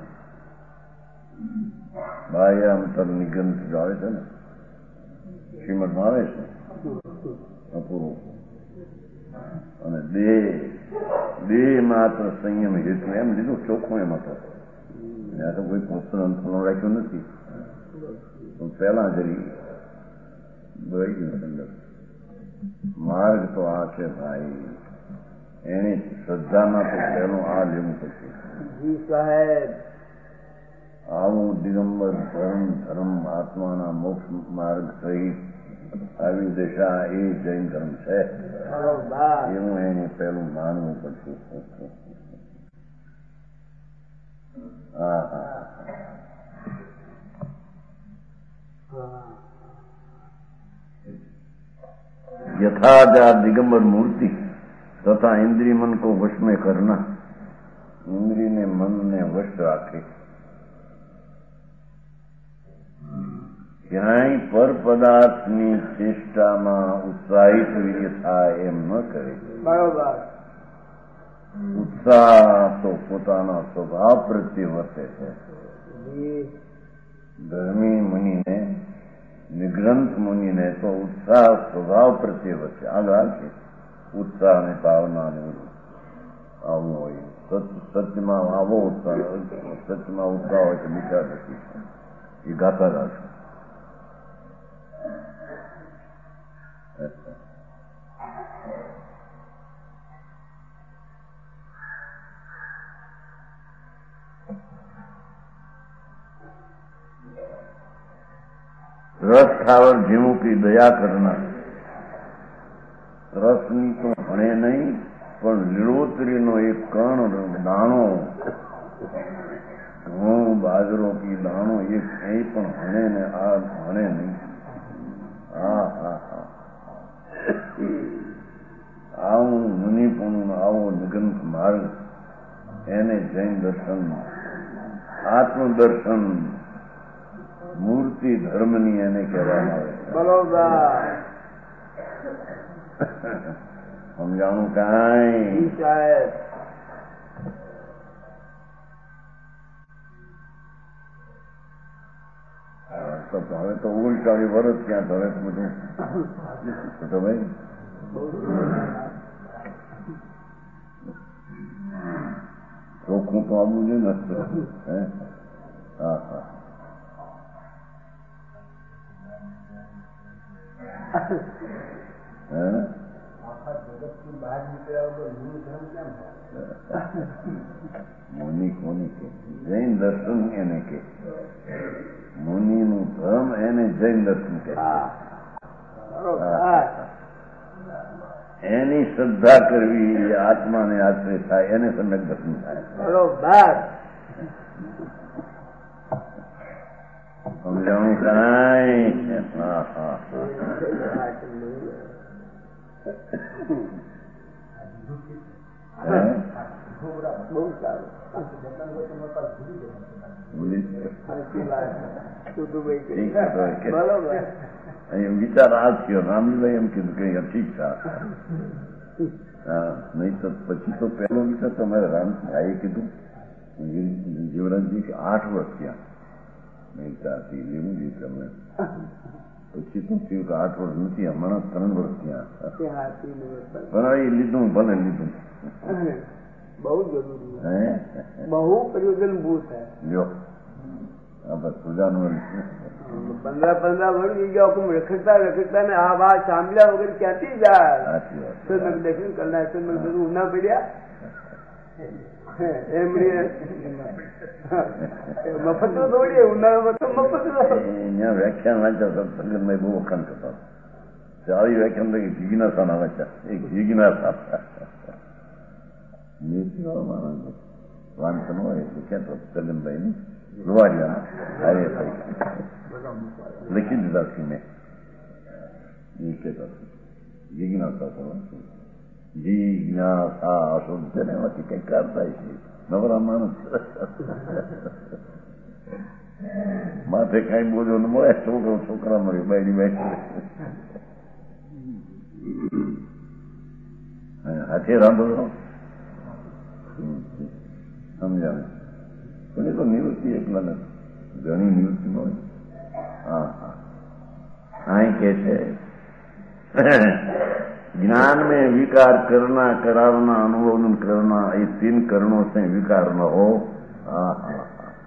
[SPEAKER 2] બાહ્ય અંતર નિગંધ આવે છે ને શ્રીમદમાં આવે છે અપૂર્વ. અને દેહ દેહ માત્ર સંયમ હેતુ એમ લીધું ચોખ્ખું એમ હતો. આ તો કોઈ પુસ્તક અંતર રાખ્યું નથી પણ પહેલા જરી બળી ગયું અંદર. માર્ગ તો આ છે ભાઈ. એની શ્રદ્ધામાં તો પહેલું આ લેવું પડશે.
[SPEAKER 3] જી સાહેબ.
[SPEAKER 2] આવું દિગંબર ધર્મ ધર્મ આત્માના મોક્ષ માર્ગ સહિત આવી દશા એ જૈન ધર્મ છે એવું એને પહેલું માનવું પડશે. હા હા यथाजात दिगंबर मूर्ति तथा इंद्रिय मन को वश में करना. इंद्रिय ने मन ने वश राखे. ક્યાંય પર પદાર્થની ચેષ્ટામાં ઉત્સાહિત વીર્ય થાય એમ ન કરે.
[SPEAKER 3] બરોબર.
[SPEAKER 2] ઉત્સાહ તો પોતાના સ્વભાવ પ્રત્યે વર્તે છે. ધર્મી મુનિને નિગ્રંથ મુનિને તો ઉત્સાહ સ્વભાવ પ્રત્યે વર્તે. આગળ છે ઉત્સાહ અને ભાવના આવું હોય. સત્યમાં આવો ઉત્સાહ સત્યમાં ઉત્સાહ હોય તો બીજા નથી એ ગાતા રાખશે. रस खावर जीवों की दया करना. રસની તો ભણે નહીં પણ લીલોતરીનો એક કણ દાણો ઘઉં બાજરો કી દાણો એક કંઈ પણ ભણે ને આ ભણે નહીં. હા હા હા આવું મુનિપણું આવો નિગંથ માર્ગ એને જૈન દર્શન આત્મદર્શન મૂર્તિ ધર્મની એને કહેવામાં આવે.
[SPEAKER 3] બરોબર.
[SPEAKER 2] સમજાણું કાંઈ
[SPEAKER 3] સાહેબ.
[SPEAKER 2] હવે તો ઓગણચાળીસ વર્ષ ક્યાં હવે તો બધું તો ભાઈ ચોખ્ખું તો આવવું જોઈએ ને. હે હા હા મુનિ કોની કે જૈન દર્શન એને કે મુનિ નું ધર્મ એને જૈન દર્શન કે એની શ્રદ્ધા કરવી આત્માને આશ્રય થાય એને સમ્યક દર્શન થાય.
[SPEAKER 3] બરોબર
[SPEAKER 2] સમજાણું કાંઈ. હા હા
[SPEAKER 3] બહુ સારું.
[SPEAKER 2] વિચાર આ થયો. રામજીભાઈ એમ કીધું કે ઠીક છે. નહીં તો પછી તો પહેલો વિચાર તમારે રામભાઈએ કીધું જીવરાજજી કે આઠ વર્ષ થયા મહેતા હતી એવું જ તમે પછી શું થયું કે આઠ વર્ષ નથી હમણાં ત્રણ વર્ષ થયા. પણ એ લીધું ભલે લીધું
[SPEAKER 3] બહુ જરૂરી હે બહુ પ્રયોજનભૂત હે.
[SPEAKER 2] લ્યો આ બસ સુજાનું
[SPEAKER 3] પંદર પંદર વર્ષ થઈ ગયા હુકમ રખડતા રખડતા ને આ વાત સાંભળ્યા વગર ક્યાંથી જાય. સન્મક દર્શન કરનાર સન્મક દર્શન ઉના પડ્યા એમની મફત તો દોડીએ ઉનાળામાં તો મફત
[SPEAKER 2] અહીંયા વ્યાખ્યાન વાંચ્યા સત્સંગમાં બહુ વખાણ કરતા સારી વ્યાખ્યાન લઈ જીગીના સાના વાંચ્યા એક જીગીના સાના વાંચન હોય તો ક્યાં સગનભાઈ ની રૂવાડિયા લખી દીધા છે મેં એ કહેતા જિજ્ઞાસા જિજ્ઞાસા શબ્દ છે ને એમાંથી કઈ કરતા છે નવરા માણસ માથે કઈ બોલ્યો ને મળે છોકરો છોકરા મળ્યો બાયડી બાય હાથે રાંધો સમજાવે પણ એ તો નિવૃત્તિ એકલા નથી ઘણી નિવૃત્તિ હોય. હા હા અહીં કે છે ज्ञान में विकार करना करावना अनुभव करना ये तीन करणों से विकार न हो. हाँ हाँ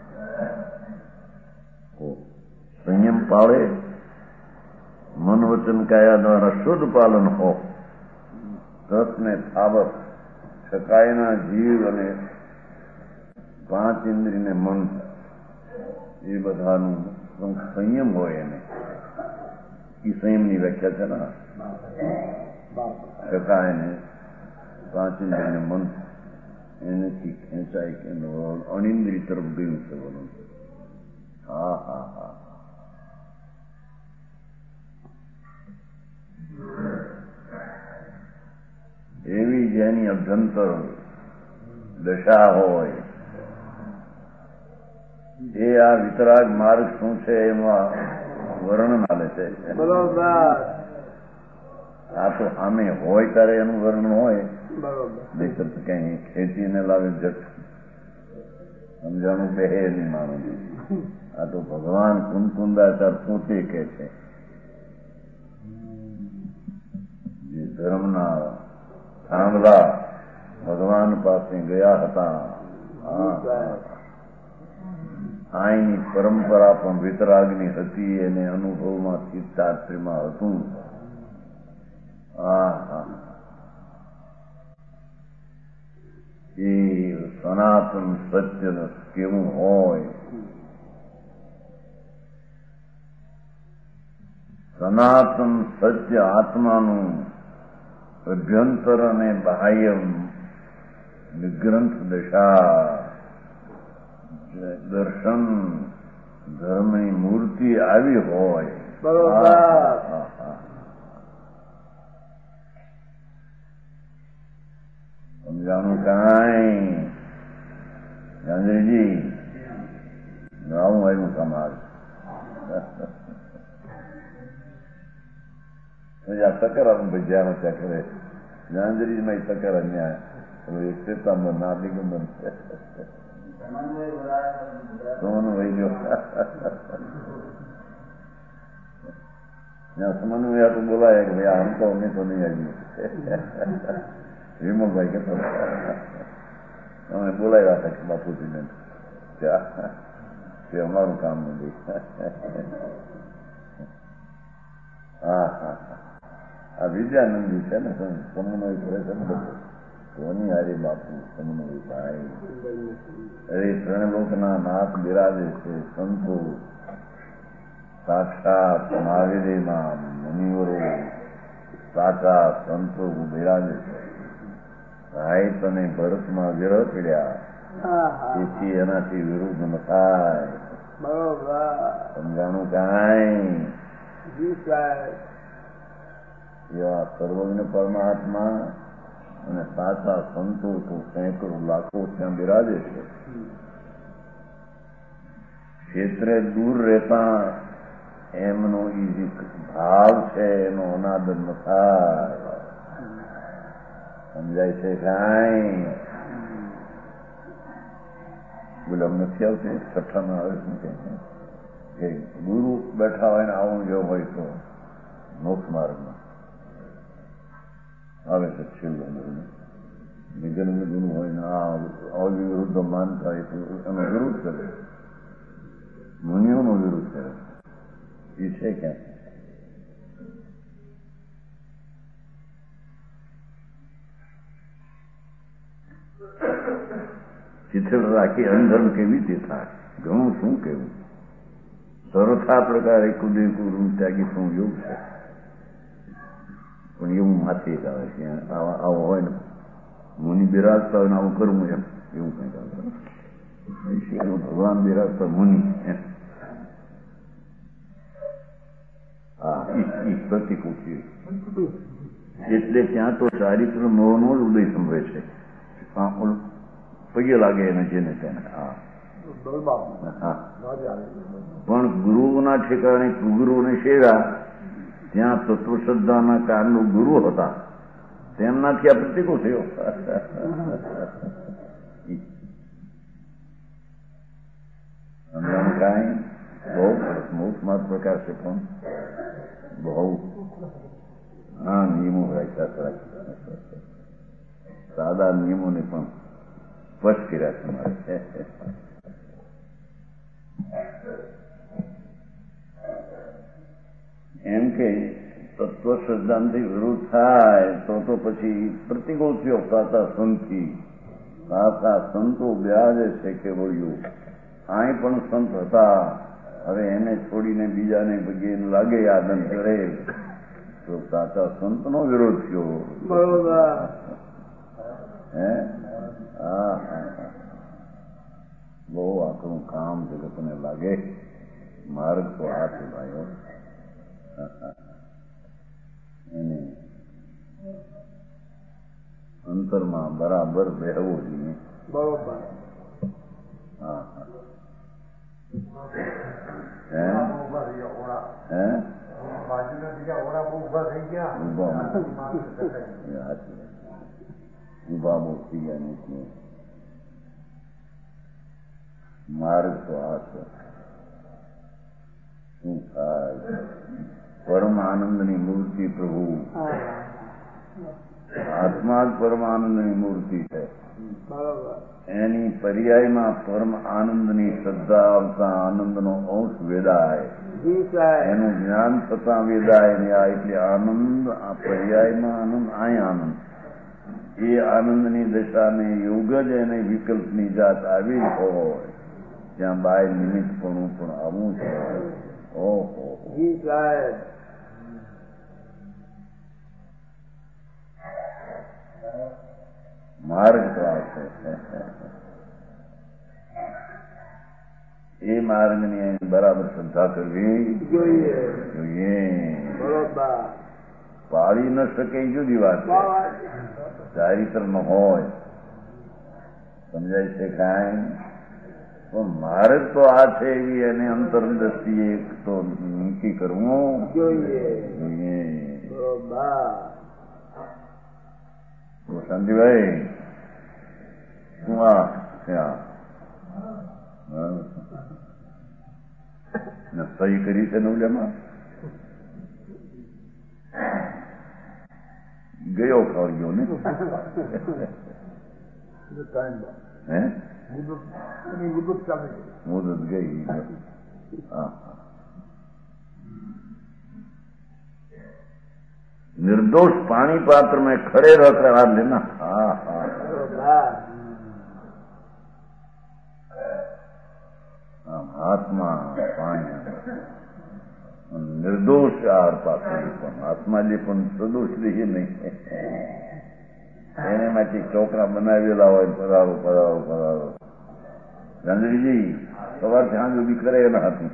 [SPEAKER 2] संयम पाले मन वचन काया द्वारा शुद्ध पालन हो. तस ने थावत શકાયના જીવ અને પાંચ ઇન્દ્રિય ને મન એ બધાનું સંયમ હોય એને એ સંયમની વ્યાખ્યા છે ને શકાય ને પાંચ ઇન્દ્રિય ને મન એનેથી ખેંચાય કે અનિન્દ્રિય તરફ ગયું છે બોલું. હા હા હા એવી જેની અભ્યંતર દશા હોય એ આ વિતરાગ માર્ગ શું છે એમાં વર્ણન આલે છે.
[SPEAKER 3] બરોબર
[SPEAKER 2] આ તો આમે હોય ત્યારે એનું વર્ણન હોય. નહીતર કઈ ખેંચીને લાવે જટ સમજાણું બે નહીં માનું. આ તો ભગવાન કુંકુંદાચાર પોતે કે છે જે ધર્મના થાંભલા ભગવાન પાસે ગયા હતા. આઈની પરંપરા પણ વિતરાગની હતી એને અનુભવમાં ચિત્તાશ્રીમાં હતું. હા હા એ સનાતન સત્ય કેવું હોય. સનાતન સત્ય આત્માનું અભ્યંતર અને બાહ્ય નિગ્રંથ દશા દર્શન ધર્મની મૂર્તિ આવી હોય.
[SPEAKER 3] બરોબર
[SPEAKER 2] સમજાણું કાંઈ ગાંધીજી આવું આવ્યું તમારું તકરાનું ભજ્યામાં ત્યાં કરે ગાંધીજીમાં તકર અન્યાય એક ચેતામાં ના દિગંબન છે સમન્વય ગયો ત્યાં સમન્વય તો બોલાય કે ભાઈ આમ તો અમે તો નહીં આવ્યું વિમલભાઈ કહેતો અમે બોલાવ્યા હતા કે બાપુજીને તે અમારું કામ નથી. હા હા આ વિદ્યાનંદી છે ને સમન્વય કરે છે ને બધું કોની હારી બાપુ સમન્વય ભાઈ. અરે ત્રણ લોકના નાથ બિરાજે છે સંતો સાક્ષાત મહાવીરમાં મુનિવરો સાચા સંતો બિરાજે છે. ભાઈ તને ભરતમાં વિરહ પીડ્યા તેથી એનાથી વિરુદ્ધ ન થાય.
[SPEAKER 3] બરોબર
[SPEAKER 2] સમજાણું કાંઈ એવા સર્વજ્ઞ પરમાત્મા અને સાચા સંતો તો સેંકડો લાખો ત્યાં બિરાજે છે. ક્ષેત્રે દૂર રહેતા એમનો ઈ ભાવ છે એનો અનાદર ન થાય. સમજાય છે કાંઈ? બોલે અમને નથી આવતી છઠ્ઠામાં આવે શું કે ગુરુ બેઠા હોય ને આવું જો હોય તો મોક્ષ માર્ગમાં આવે છે છેલ્લો નિગન ગુરુ હોય ને આ વિરુદ્ધ માનતા હોય તો એનો વિરોધ કરે, મુનિઓનો વિરોધ કરે. એ છે ક્યાં? ચિત્ર રાખી અંધન કેવી રીતે થાય? ઘણું શું કેવું? સર્વથા પ્રકારે કુદે કુરું ત્યાગી શું યોગ છે. પણ એવું માથી જ આવે છે આવો હોય ને મુનિ બિરાજતા હોય ને આવું કરવું એમ એવું કંઈક આવે. ભગવાન બિરાજતા મુનિ એમ હા ઈ પ્રતિકૂળ છે. એટલે ત્યાં તો ચારિત્ર મોહનો જ ઉદય સંભવે છે. પગે લાગે એને જેને તેને. હા પણ ગુરુઓના ઠેકાણે કુગુરુને સેવ્યા ત્યાં તત્વશ્રદ્ધાના કારણો ગુરુ હતા તેમનાથી આ પ્રતિકો થયો. કાંઈ બહુ મોક્ષમાં પ્રકાર છે પણ બહુ હા નિયમો રાખ્યા સાદા નિયમોને પણ સ્પષ્ટ કર્યા છે મારે. એમ કે તત્વ શ્રદ્ધાંતિ વિરુદ્ધ થાય તો તો પછી પ્રતિકૂળ થયો. સાચા સંતથી સાચા સંતો બિરાજે છે કે વળ્યું અહીં પણ સંત હતા. હવે એને છોડીને બીજાને પગે લાગે આદન કરે તો સાચા સંતનો વિરોધ થયો.
[SPEAKER 3] બરોબર
[SPEAKER 2] હે હા બહુ આકરું કામ જગતને લાગે. માર્ગ તો આ છે ભાઈઓ. એને અંતરમાં બરાબર બેહવું જોઈએ.
[SPEAKER 3] બરોબર
[SPEAKER 2] હા હે હે ઉભા બહુ થઈ ગયા નથી. માર્ગ તો આ છે. શું થાય? પરમ આનંદની મૂર્તિ પ્રભુ આત્મા જ પરમ આનંદની મૂર્તિ છે. એની પર્યાયમાં પરમ આનંદની શ્રદ્ધા આવતા આનંદનો અંશ વેદાય. એનું જ્ઞાન થતા વેદાય ને આ એટલે આનંદ આ પર્યાયમાં આનંદ આ આનંદ એ આનંદની દશાને યોગ જ એને વિકલ્પની જાત આવી જ હોય જ્યાં બાય નિમિત્તપણું પણ આવું છે. ઓહો માર્ગ તો આ છે. એ માર્ગની બરાબર શ્રદ્ધા કરવી
[SPEAKER 3] જોઈએ.
[SPEAKER 2] જોઈએ.
[SPEAKER 3] બરોબર
[SPEAKER 2] પાળી ન શકે એ જુદી વાત છે. ચારિત્ર ન હોય સમજાય છે કાંઈ. પણ માર્ગ તો આ છે એવી એને અંતર દ્રષ્ટિએ તો નક્કી કરવું
[SPEAKER 3] જોઈએ.
[SPEAKER 2] શાંતિભાઈ શું આ સહી કરી છે નવજામાં ગયો ખબર ગયો ને હે મુદત ગઈ. હા निर्दोष पानी पात्र में खड़े रहकर हाथ लेना. हाँ हाँ हाथમાં પાણી નિર્દોષ આહાર પાત્ર પણ હાથમાં જે પણ સદોષ રહીએ નહીં એને માંથી ચોકરા બનાવેલા હોય પરારો પરારો પરારો ગાંધીજી સવાર સાંજ ઉભી કરે એના હાથમાં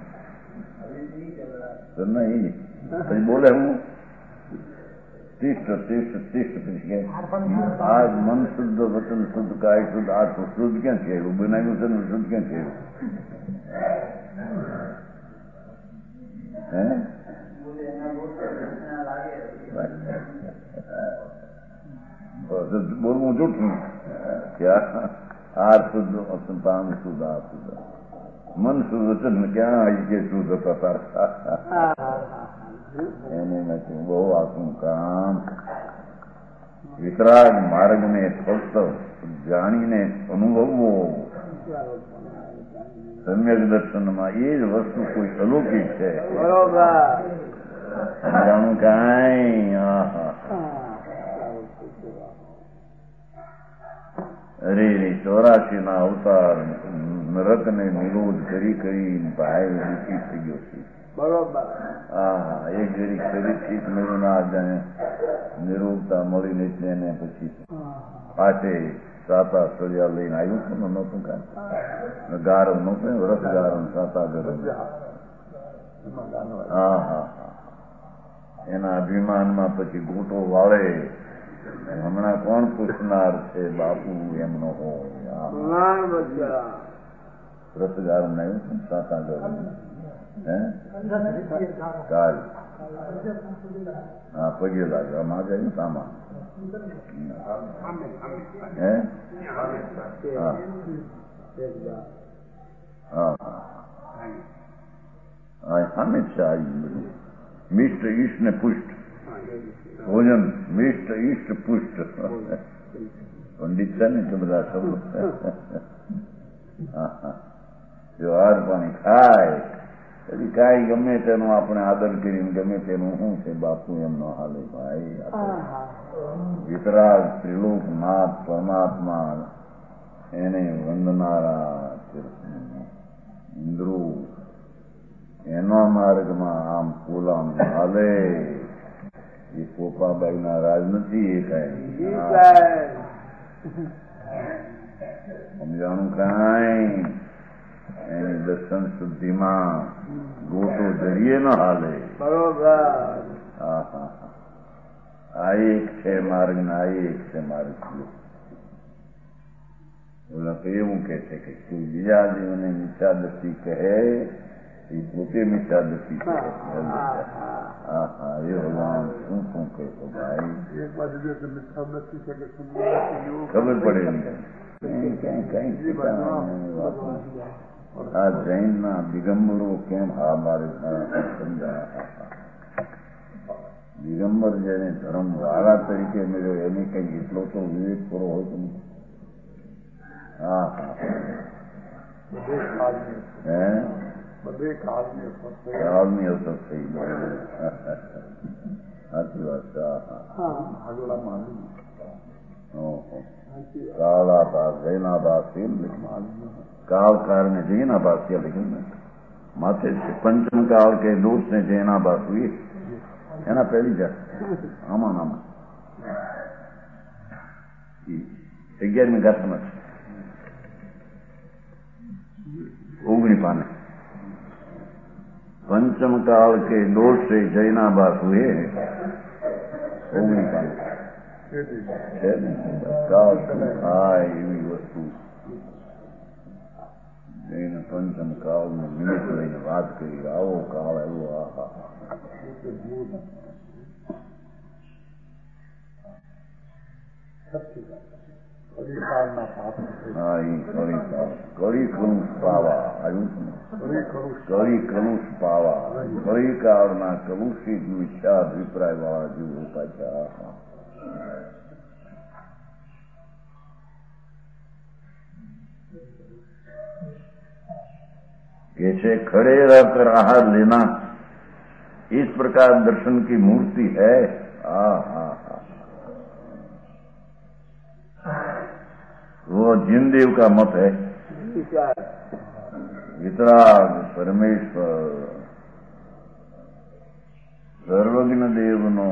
[SPEAKER 2] તો નહીં પછી બોલે હું તિષ્ઠ તિષ્ઠ તિષ્ઠ પછી આ મન શુદ્ધ વચન શુદ્ધ કાય શુદ્ધ આ શુદ્ધ ક્યાં છે એવું બનાવ્યું છે ને શુદ્ધ ક્યાં છે એવું હે બોલવું જૂઠું ક્યાં આ શુદ્ધ પાણી શુદ્ધ આ શુદ્ધ મન શુદ્ધ વચન ક્યાં આવી કે શુદ્ધ હતા એને નથી બહુ આખું કામ વિતરાગ માર્ગને ફક્ત જાણીને અનુભવવો સમ્યક દર્શનમાં એ જ વસ્તુ કોઈ અલૌકિક છે. જાણું કાંઈ અરે રે ચોરાશી ના અવતાર નરકને નિરોધ કરી કરી ભાઈ દુઃખી થઈ ગયો છે.
[SPEAKER 3] બરોબર.
[SPEAKER 2] હા એક જરી શરીર ઠીક મેળું ના જાણે નિરોગતા મળીને એને પછી પાછે સાતા સળિયા લઈને આવ્યું હતું ને નહોતું કાંઈ ગારમ નહોતું રસ ગારમ સાતા ગરમ. હા હા હા એના અભિમાનમાં પછી ગોટો વાળે હમણાં કોણ પૂછનાર છે બાપુ એમનો હોય. રસ ગારમ આવ્યું હતું સાતા ગરમ કાલ હા પગે લાગે આમાં ગયું સામાન હે હા હા હા સામે છે આવી બધું મિષ્ટ ઈષ્ટ ને પુષ્ટ ભોજન મિષ્ટ ઈષ્ટ પુષ્ટ પંડિત છે ને કે બધા શબ્દ હા હા જો હાર પાણી ખાય પછી કાંઈ ગમે તેનું આપણે આદર કરીને ગમે તેનું શું છે બાપુ એમનો હાલે ભાઈ. વિતરાગ ત્રિલોક નાથ પરમાત્મા એને વંદનારા ઇન્દ્રો એના માર્ગમાં આમ કોલામ હાલે એ પોપાબાઈના રાજ નથી. એ કઈ સમજાણું કાંઈ એની દર્શન શુદ્ધિમાં ગોટો જરીએ ન હાલે. બરોબર. હા હા આ એક છે માર્ગ ને આ એક છે માર્ગ. ઓલા તો એવું કે છે કે કોઈ બીજા જીવને મિથ્યા દ્રષ્ટિ કહે એ પોતે મિથ્યા દ્રષ્ટિ કહે. હા હા એ ભગવાન શું શું કહે તો ભાઈ ખબર પડે નહીં કઈ કઈ કઈ આ જૈન ના દિગંબરો કેમ હા મારે સમજા દિગંબર જેને ધર્મ વાળા તરીકે મળ્યો એને કઈ એટલો તો વિવેક પૂરો હોય તો હા હા હે બધે કાળની અસર થઈ સાચી વાત. કાળાભાસ જૈનાભાસ કાળ કારણે જૈનાભાસ ત્યાં લખ્યું માથે પંચમ કાળ કે દોષ ને જૈનાભાસ हुई એના પહેલી જાત આમાં આમાં અગિયારમી ગાથામાં ઓગણી પાને पंचम काल के दोष से जैनाभास हुए ओगणी पाने एवी वस्तु जैन पंचम काल નું નિમિત્ત લઈને વાત કરી. આવો કાળ એવો આહા કળી કલુષ પાવા આવ્યું કળી કલુષ પાવા કળી કાળના કલુષિત મિથ્યા અભિપ્રાય વાળા જીવો પાછા कैसे खड़े रहकर आहार लेना, इस प्रकार दर्शन की मूर्ति है। आ हा हा वो जिनदेव का मत है। वितराग परमेश्वर સર્વજ્ઞ દેવનો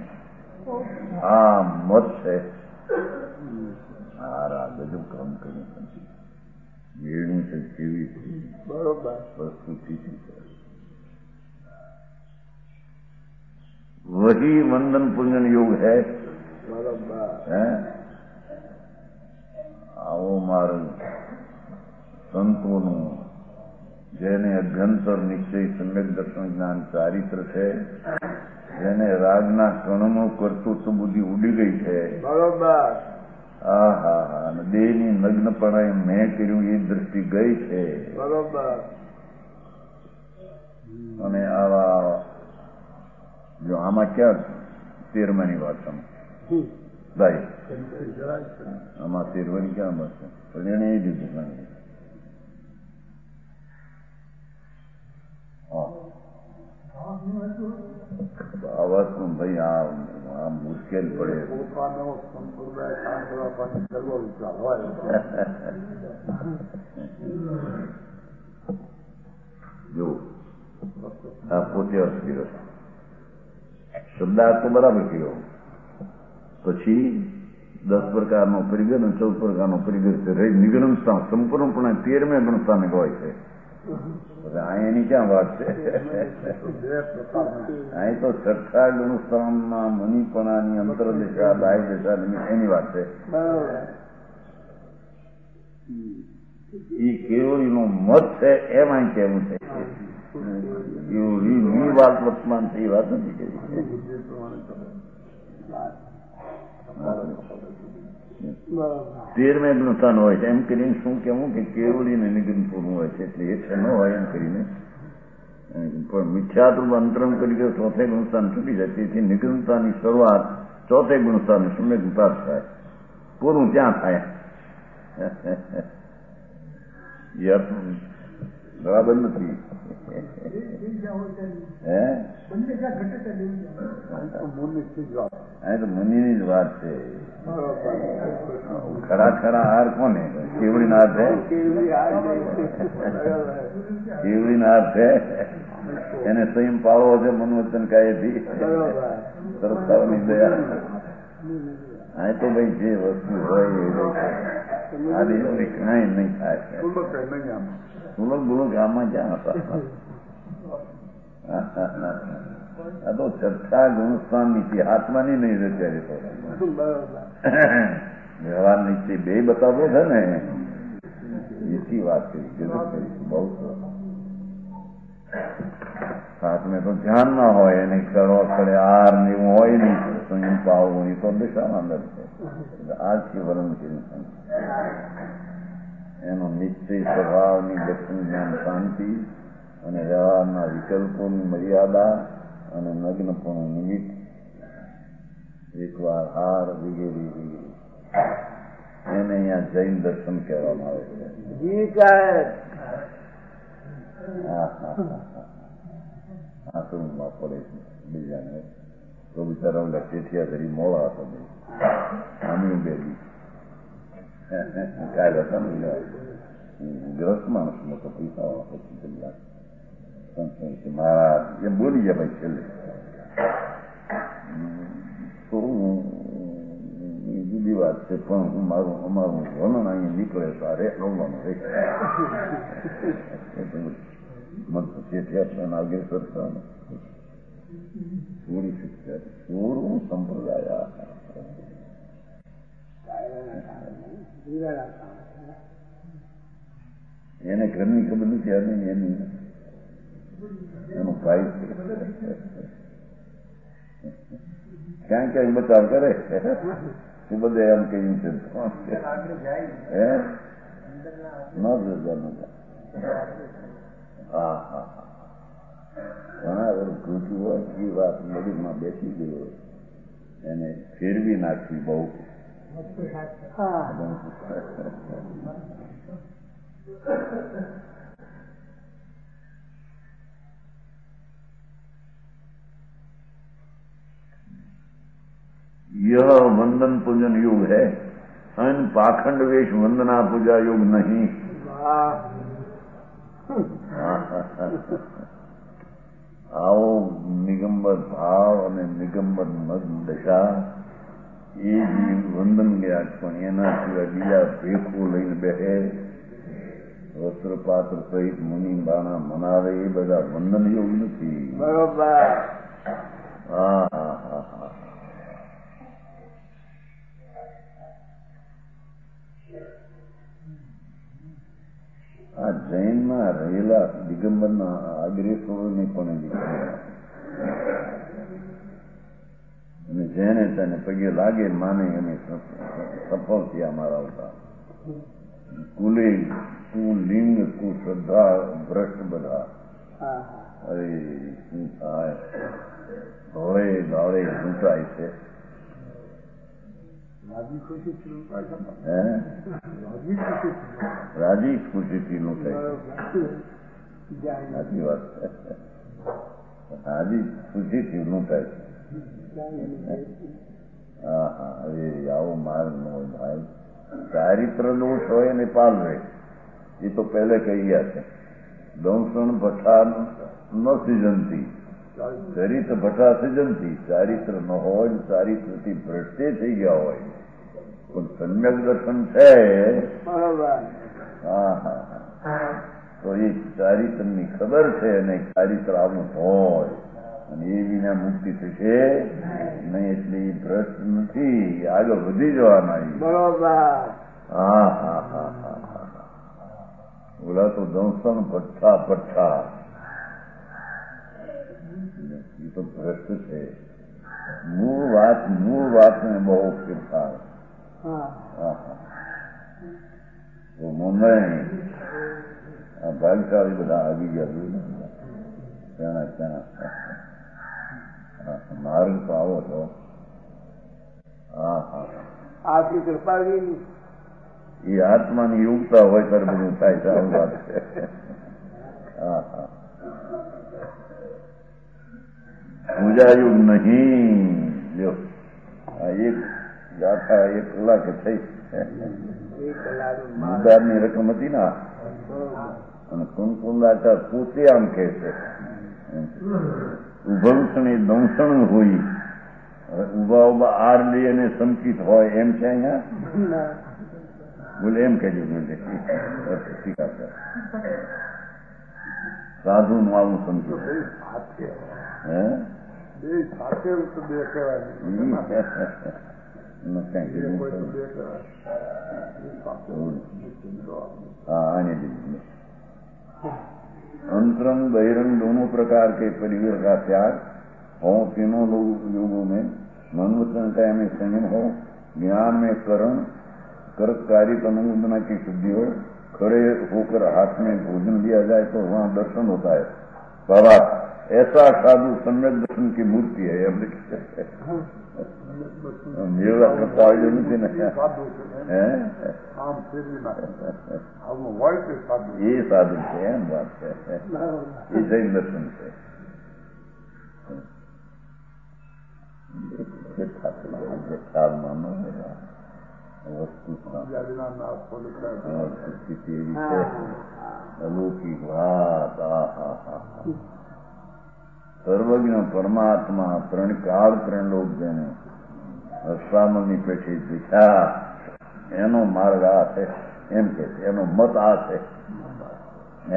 [SPEAKER 2] આ મત છે. સારા ગજબ કામ કર્યું. વેણું છે કેવી બરોબર પ્રસ્તુતિ વહી વંદન પૂજન યોગ है. બરોબર. આવો મારું સંતોનું જેને અભ્યંતર નિશ્ચય સમ્યક દર્શન જ્ઞાન ચારિત્ર છે, જેને રાગના કણનું કરતૂત બુદ્ધિ ઉડી ગઈ છે. બરોબર. હા હા હા અને દેહની નગ્નપણાએ મેં કર્યું એ દ્રષ્ટિ ગઈ છે. બરોબર. અને આવા જો આમાં ક્યાં તેરમાની વાત ભાઈ આમાં તેરવાની ક્યાં વાત છે? પણ એને એ દીધું આ વાતનું ભાઈ આ આ મુશ્કેલ પડે. જો આ પોતે અર્થ કર્યો શબ્દાર્થ તો બરાબર કર્યો, પછી દસ પ્રકારનો પરિગર અને ચૌદ પ્રકારનો પરિગર છે. નિગણનતા સંપૂર્ણપણે તેરમે ગણતાને હોય છે. અહીં એની ક્યાં વાત છે? અહીં તો છઠ્ઠા ગુણસ્થાનમાં મનીપણાની અંતર દિશા બાહ્ય દિશા એની વાત છે. એ કેવળીનો મત છે એમ અહીં કેવું છે. કેવળી વાત વર્તમાન છે એ વાત નથી કરી. તેરમે ગુણસ્થાન હોય છે એમ કરીને શું કેવું કે કેવળીને નિગમ પૂરું હોય છે એટલે એ છે ન હોય એમ કરીને. પણ મિથ્યાત્વ અંતરમ કરી કે ચોથે ગુણસ્થાન છૂટી જાય. તેથી નિગમતાની શરૂઆત ચોથે ગુણસ્થાન સમ્યકતા થાય, પૂરું ત્યાં થાય. એ અર્થ બરાબર નથી. હે તો મુનિની જ વાત છે. ખરા ખરા હાર કોને? કેવડી ના હાર છે. કેવડી ના હાર છે એને સંયમ પાળવો છે મનવચન કાયથી સરકારની દયા. હા તો ભાઈ જે વસ્તુ હોય એ આ દેશની કાંઈ નહીં થાય. સુલભ ગુણો ગામમાં ક્યાં હતા? આ તો છઠ્ઠા ગુણસ્થાન નીચે આત્માની નહીં રચાય. તો વ્યવહાર નીચે બે બતાવો છે ને એથી વાત કરી ગજબ કરી બહુ. સાતમે તો ધ્યાન ના હોય એને કરો કરે આર ને એવું હોય નહીં. સંયમ પાવવું એ તો દિશામાં અંદર છે. આજથી વર્ણન કર્યું એનો નિશ્ચય સ્વભાવની દર્શન જ્ઞાન શાંતિ અને વ્યવહારના વિકલ્પોની મર્યાદા અને નગ્નપણું નિમિત્ત એકવાર હાર વગેરે વગેરે એને અહીંયા જૈન દર્શન કહેવામાં આવે છે. હા હા હા તો પડે છે બીજાને તો બિચારા ઓલા ચેઠિયા ધરી મોડા હતા. આમી બેબી કાલે હતા ને ગ્રસ્ત માણસ મોટો પૈસા પછી મહારાજ એમ બોલી ગયા ભાઈ છેલ્લે તો જુદી વાત છે. પણ હું મારું અમારું વર્ણન અહીંયા નીકળે તો આ રે આવવાનું રે ચેઠિયા આગળ કરતા પૂરી શિક્ષા પૂરું સંપ્રદાય એને ઘરની ખબર નથી આવી એની એનું ભાઈ ક્યાંક ક્યાંક બચાવ કરે શું બધે એમ કહ્યું છે. હે ન જવાનું. હા હા ઘણા વર્ષ ઘૂંચું હોય એ વાત નદીમાં બેસી ગયો એને ફેરવી નાખવી બહુ. यह वंदन पूजन युग है, अन पाखंड वेश वंदना पूजा युग नहीं. આવો નિગંબર ભાવ અને નિગંબર મગ્ન દશા એ જીવ વંદન ગયા, પણ એના સિવાય બીજા ભેખું લઈને બેસે, વસ્ત્રપાત્ર સહિત મુનિ બાણા મનાવે, એ બધા વંદન યોગ નથી.
[SPEAKER 3] બરોબર.
[SPEAKER 2] હા હા હા હા. આ જૈનમાં રહેલા દિગંબરના અગ્રેસરોને પણ અને જેને તેને પગે લાગે માને એને સફળ થયા મારા આવતા. કુલે કુલિંગ કુશ્રદ્ધા ભ્રષ્ટ બધા. અરે શું થાય, ધોળે દાળે લૂંટાય છે. રાજી ખુશીથી લૂંટાય. સાચી વાત છે, રાજી ખુશીથી લૂંટાય છે. હા હા. હવે આવો માર્ગ ન હોય ભાઈ. ચારિત્ર દોષ હોય ને પાલવે, એ તો પહેલે કહી ગયા છે. દંસણ ભઠ્ઠા ન સિજનતી, ચરિત્ર ભઠ્ઠા સિજનતી. ચારિત્ર ન હોય, ચારિત્રથી ભ્રષ્ટે થઈ ગયા હોય, પણ સમ્યક દર્શન છે. હા હા હા. તો એ ચારિત્રની ખબર છે, અને ચારિત્ર આવું હોય અને એ વિના મુક્તિ થશે નહીં. એટલે એ ભ્રષ્ટ નથી, આગળ વધી જવાના.
[SPEAKER 3] બરોબર.
[SPEAKER 2] હા હા હા હા હા. ઓલા તો દંસણ ભઠ્ઠા ભઠ્ઠા, એ તો ભ્રષ્ટ છે. મૂળ વાત મૂળ વાતને બહુ ફેરફાર. તો મુંબઈ આ ભાગશાળી બધા આવી ગયા. ત્યાં ત્યાં માર્ગ તો આવો છો. હા હા.
[SPEAKER 3] આપની કૃપા
[SPEAKER 2] એ આત્માની યુગતા હોય ત્યારે બધું થાય. સારું વાત છે. હા હા. પૂજા યુગ નહીં. લ્યો આ એક ગાથા એક કલાકે થઈ. મુદ્દાની રકમ હતી ને, અને કુંકુંદાચાર પોતે આમ કહે છે ઉભંસણી દંસણ હોય. ઉભા ઉભા આર લે અને સંકિત હોય એમ છે અહીંયા. બોલે એમ કહેજો. સાધુ નું આવું સંકિત હે अंतरंग बहिरंग दोनों प्रकार के परिवेश का त्याग हो. तीनों युगों में मन वचन काया में संयम हो. ज्ञान में करण कर्क कार्य अनुमोदना की शुद्धि हो. खड़े होकर हाथ में भोजन दिया जाए तो वहाँ दर्शन होता है. बाबा ऐसा साधु सम्यक दर्शन की मूर्ति है. मेरा करता નથી ને એ સાધુ છે. એમ વાત છે. એ જૈન દર્શન છે. ખ્યાલ માનો વસ્તુ સ્થિતિ એવી છે. અલૌકિક વાત. સર્વજ્ઞ પરમાત્મા ત્રણ કાળ ત્રણ લોક જેને અશ્વામની પેઠી દીઠા, એનો માર્ગ આ છે. એમ કે એનો મત આ છે. હે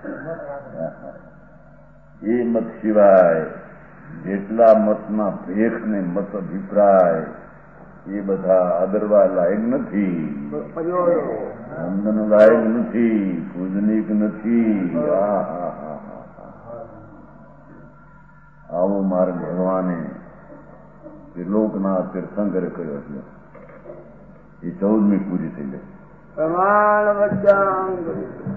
[SPEAKER 2] એ મત સિવાય જેટલા મતના ભેખ ને મત અભિપ્રાય એ બધા આદરવા લાયક નથી, વંદન લાયક નથી, પૂજનીક નથી. હા હા હા હા. આવો માર્ગ ભગવાને ત્રિલોકના તીર્થંકરે કર્યો છે. એ ચૌદમી પૂરી થઈ ગઈ.
[SPEAKER 3] પ્રમાણ